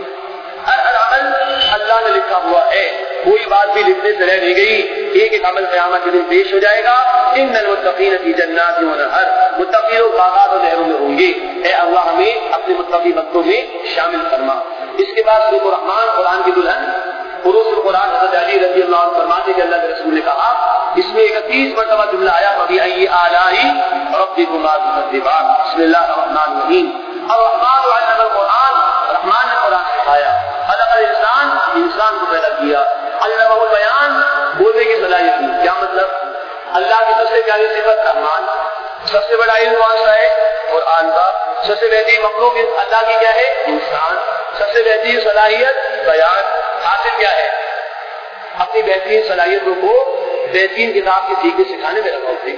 ہر ہر عمل اللہ نے لکھا ہوا ہے، کوئی بات بھی لکھنے سے رہ نہیں گئی، ایک ایک عمل قیامت کے دن پیش ہو جائے گا۔ ان المتقین فی جنات و نہر، متقی لوگ باغات و نہروں میں ہوں گے، اے اللہ ہمیں اپنے متقی بندوں میں شامل فرما۔ اس کے بعد سورۃ الرحمن، قرآن کی دلہن، عروس القرآن، حضرت علی رضی اللہ عنہ فرماتے کہ اللہ کے رسول نے کہا، اس میں اکتیس مرتبہ جملہ آیا فبأي آلاء ربكما تكذبان۔ بسم اللہ الرحمن الرحیم، الرحمن علم القرآن، رحمان نے قرآن سکھایا، خلق الانسان، انسان کو پیدا کیا، علمہ البیان، بولنے کی صلاحیت دی۔ کیا مطلب؟ اللہ کی سب سے پیاری صفت رحمان، سب سے بڑا علم کون سا ہے؟ قرآن کا۔ سب سے بہترین مخلوق اللہ کی کیا ہے؟ انسان۔ سب سے بہترین صلاحیت بیان، حاصل کیا ہے؟ اپنی بہترین صلاحیتوں کو بہترین کتاب کے سیکھنے سکھانے میں رکھا ہوتے۔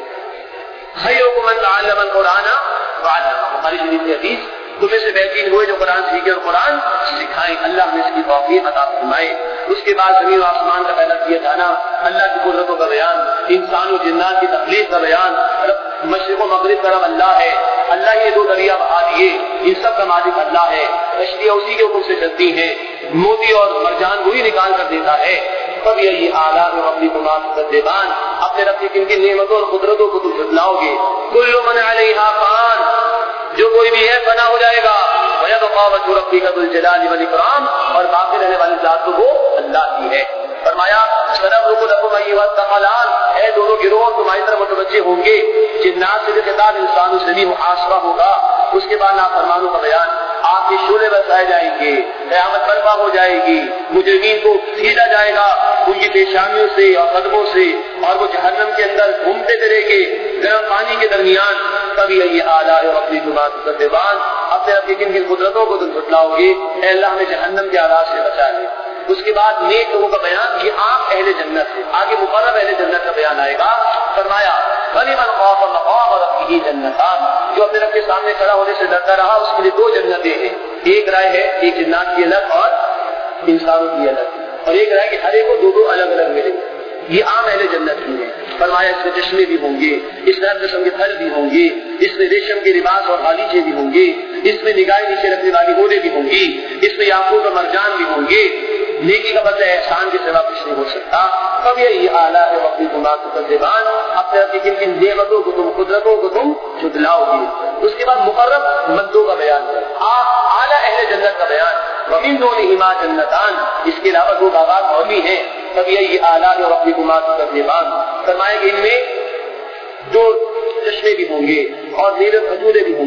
خیرکم من تعلم القرآن وعلمہ، بخاری شریف کی حدیث، تمہیں سے بہترین ہوئے جو قرآن سیکھے اور قرآن سکھائیں، اللہ نے اس کی توفیق عطا فرمائے۔ اس کے بعد زمین و آسمان کا پیدا کیا جانا، اللہ کی قدرتوں کا بیان، انسان و جنات کی تخلیق کا بیان، مشرق و مغرب کا رب اللہ ہے، اللہ یہ دو دریا بہا دیے، ان سب کا مالک اللہ ہے، کشتیاں اسی کے حکم سے چلتی ہیں، موتی اور مرجان وہی نکال کر دیتا ہے۔ فبأي آلاء ربكما تكذبان، اپنے رب کی کن کن نعمتوں اور قدرتوں کو تم جھٹلاؤ گے۔ کل من علیہا فان، جو کوئی بھی ہے فنا ہو جائے گا، وَيَبْقَىٰ وَجْهُ رَبِّكَ ذُو الْجَلَالِ وَالْإِكْرَامِ، اور باقی رہنے والی ذات تو وہ اللہ کی ہے۔ فرمایا سَنَفْرُغُ لَكُمْ أَيُّهَا الثَّقَلَانِ، اے دونوں گروہ تمہاری طرف متوجہ ہوں گے، جنات سے بھی خطاب، انسانوں سے بھی محاسبہ ہوگا۔ اس کے بعد نافرمانوں کا بیان، آپ کے شعلے برسائے جائیں گے، قیامت برپا ہو جائے گی، مجرمین کو سیدھا جائے گا ان کی پیشانیوں سے اور قدموں سے، اور وہ جہنم کے اندر گھومتے پھریں گے گرم پانی کے درمیان۔ فبأي آلاء ربكما تكذبان، اپنے رب کی کن کن قدرتوں کو تم جھٹلاؤ گے، اے اللہ ہمیں جہنم کے عذاب سے بچا لے۔ اس کے بعد نیک لوگوں کا بیان، یہ عام اہل جنت ہے، آگے مقرب اہل جنت کا بیان آئے گا۔ فرمایا وَلِمَنْ خَافَ مَقَامَ رَبِّهِ جَنَّتَانِ، جو اپنے رب کے سامنے کھڑا ہونے سے ڈرتا رہا اس کے لیے دو جنتیں ہیں، ایک رائے ہے ایک جنات کی الگ اور انسانوں کی الگ، اور ایک رائے کہ ہر ایک کو دو دو الگ الگ ملے گے، یہ عام اہل جنت کی ہے۔ فرمایا اس میں چشمے بھی ہوں گے، اس میں ہر قسم کے پھل بھی ہوں گے، اس میں ریشم کے لباس اور غالیچے بھی ہوں گے، اس میں نگاہ نیچے رکھنے والی ہودے بھی ہوں گی، اس میں یاقوت اور مرجان بھی ہوں گے۔ نیکی کا بدلہ احسان کے سوا کچھ نہیں ہو سکتا۔ فبأي آلاء ربكما تكذبان، اپنے رب کی کن کن نعمتوں کو تم، قدرتوں کو تم جھٹلاؤ گے۔ اس کے بعد مقرب بندوں کا بیان، اعلیٰ اہل جنت کا بیان، ومن دونہما جنتان، اس کے علاوہ دو باغات اور بھی ہیں۔ فبأي آلاء ربكما تكذبان، فرمایا کہ ان میں دو چشمے بھی ہوں گے اور نیل کھجوریں بھی ہوں گی،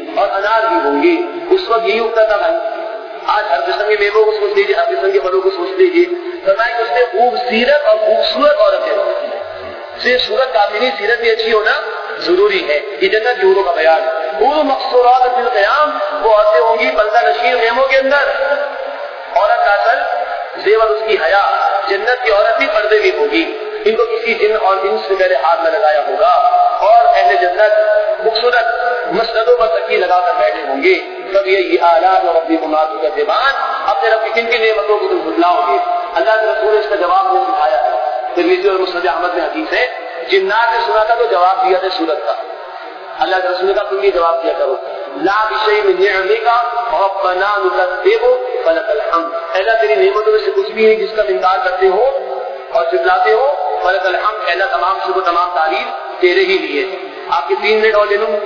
اور انار بھی ہوں گے. اس وقت یہی ہوتا تھا بھائی. آج ہر قسم کے میووں کو سوچ لیجیے, ہر قسم کے پھلوں کو سوچ لیجیے. فرمایا کہ اس میں خوبصورت اور خوبصورت عورت ہے. صرف صورت کافی نہیں, سیرت بھی اچھی ہونا ضروری ہے. یہ جنت کی حوروں کا بیان ہے. حور مقصورات فی القیام, وہ عورتیں ہوں گی پردہ نشین خیموں کے اندر. عورت کا اصل زیور اس کی حیا. جنت کی عورت بھی پردے بھی ہوگی. ان کو کسی جن اور انس سے میرے ہاتھ میں لگایا ہوگا. اور اہل جنت خوبصورت مسندوں پر تکیے لگا کر بیٹھے ہوں گے. تب یہ آلات اور اپنی امات کا دیوان, اپنے رب کی کن کی نعمتوں کو تم بھلاؤ گے. اللہ کے رسول نے اس کا جواب نے سکھایا ہے. ترمذی اور مسند احمد میں حدیث ہے, جنات نے سنا تھا تو جواب دیا تھا سورت کا. اللہ کے رسول کا تم بھی جواب دیا کرو, لا بشیء من نعمک ربنا نکذب فلک الحمد. اللہ تیری نعمتوں میں سے کچھ بھی ہے جس کا انکار کرتے ہو اور چٹلاتے ہو, فلک الحمد, اللہ تمام شکر تمام تعریف تیرے ہی لیے. آپ کی تین منٹ اور لے لوں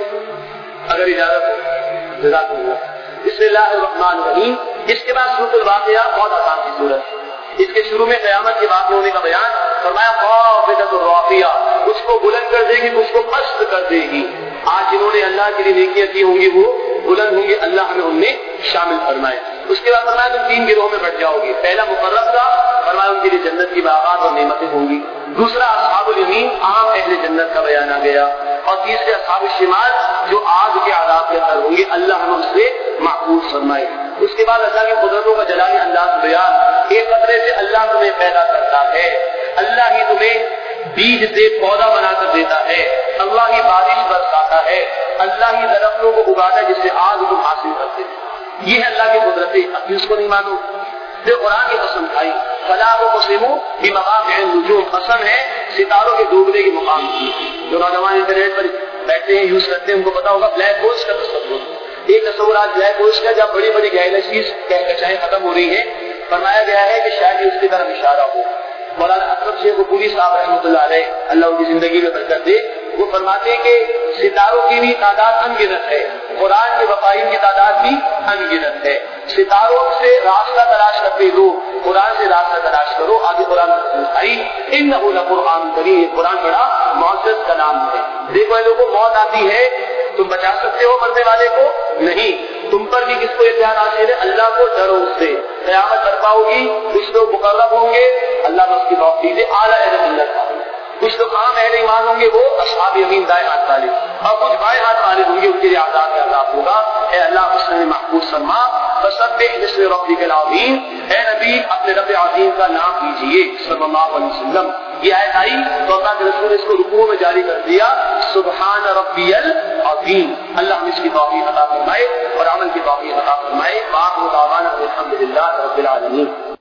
اگر اجازت ہو. جزاکم اللہ. بسم اللہ الرحمن الرحیم. اس کے بعد سورۃ الواقعہ, بہت آسان سی سورت. اس کے شروع میں قیامت کے واقع ہونے کا بیان فرمایا, خافضۃ الرافعہ, اس کو بلند کر دے گی, اس کو پست کر دے گی. آج جنہوں نے اللہ کے لیے نیکیاں کی ہوں گی وہ بلند ہوں گے, اللہ ہمیں ان میں شامل فرمائے. اس کے بعد فرمایا تم تین گروہوں میں بٹ جاؤ گے. پہلا مقرب تھا, فرمایا ان کے لیے جنت کی باغات اور نعمتیں ہوں گی. دوسرا اصحاب الیمین, عام اہل جنت کا بیان آ گیا. اور تیسرے اصحاب الشمال, جو آگ کے عذاب کے اندر ہوں گے, اللہ ہمیں اس سے محفوظ فرمائے. اس کے بعد اللہ کی قدرتوں کا جلال اللہ کا بیان. ایک قطرے سے اللہ تمہیں پیدا کرتا ہے, اللہ ہی تمہیں بیج سے پودا بنا کر دیتا ہے, اللہ ہی بارش برساتا ہے, اللہ ہی درختوں کو اگاتا ہے جس سے آگ تم حاصل کرتے ہیں. یہ ہے اللہ کی قدرتیں. اب اس کو نہیں مانو. پھر قرآن کی قسم کھائی, فلا اقسم بمواقع النجوم, قسم ہے ستاروں کے ڈوبنے کے مقام کی. جو نوجوان انٹرنیٹ پر بیٹھتے ہیں, یوز کرتے ہیں, ان کو پتا ہوگا بلیک ہولز کا تصور. ایک تصور آج بلیک ہولز کا, جب بڑی بڑی گیلیکسیز کہکشائیں ختم ہو رہی ہیں, فرمایا گیا ہے کہ شاید اس کی طرف اشارہ ہو. مولانا اکرم شیخ پوری صاحب رحمۃ اللہ علیہ, اللہ ان کی زندگی میں برکت دے, وہ فرماتے ہیں کہ ستاروں کی بھی تعداد ان گنت ہے, قرآن کے وفائین کی تعداد بھی ان گنت ہے. ستاروں سے راستہ تلاش کرتے ہو, قرآن سے راستہ تلاش کرو. آگے قرآن آئی, انہ لقرآن کریم, یہ قرآن بڑا معزز کلام ہے. دیکھو لوگوں, موت آتی ہے, تم بچا سکتے ہو مرنے والے کو؟ نہیں. تم پر بھی کس کو اختیار حاصل ہے؟ اللہ کو ڈرو اس سے. قیامت برپا ہوگی, کچھ لوگ مقرب ہوں گے, اللہ نے اس کی توفیق دے, اعلیٰ اہل ملت. کچھ لوگ عام اہل ایمان ہوں گے, وہ اصحاب یمین دائیں ہاتھ والے, اور کچھ بائیں ہاتھ والے ہوں گے, ان کے لیے عذاب کا عذاب ہوگا. اے اللہ اس نے محفوظ فرما. فسبح باسم ربک العظیم, اے نبی اپنے رب عظیم کا نام کیجیے صلی اللہ علیہ وسلم. یہ آیت آئی تو اللہ کے رسول نے اس کو رکوع میں جاری کر دیا, سبحان ربی العظیم. اللہ ہم اس کی توفیق عطا فرمائے اور عمل کی توفیق عطا فرمائے. وآخر دعوانا الحمد للہ رب العالمین.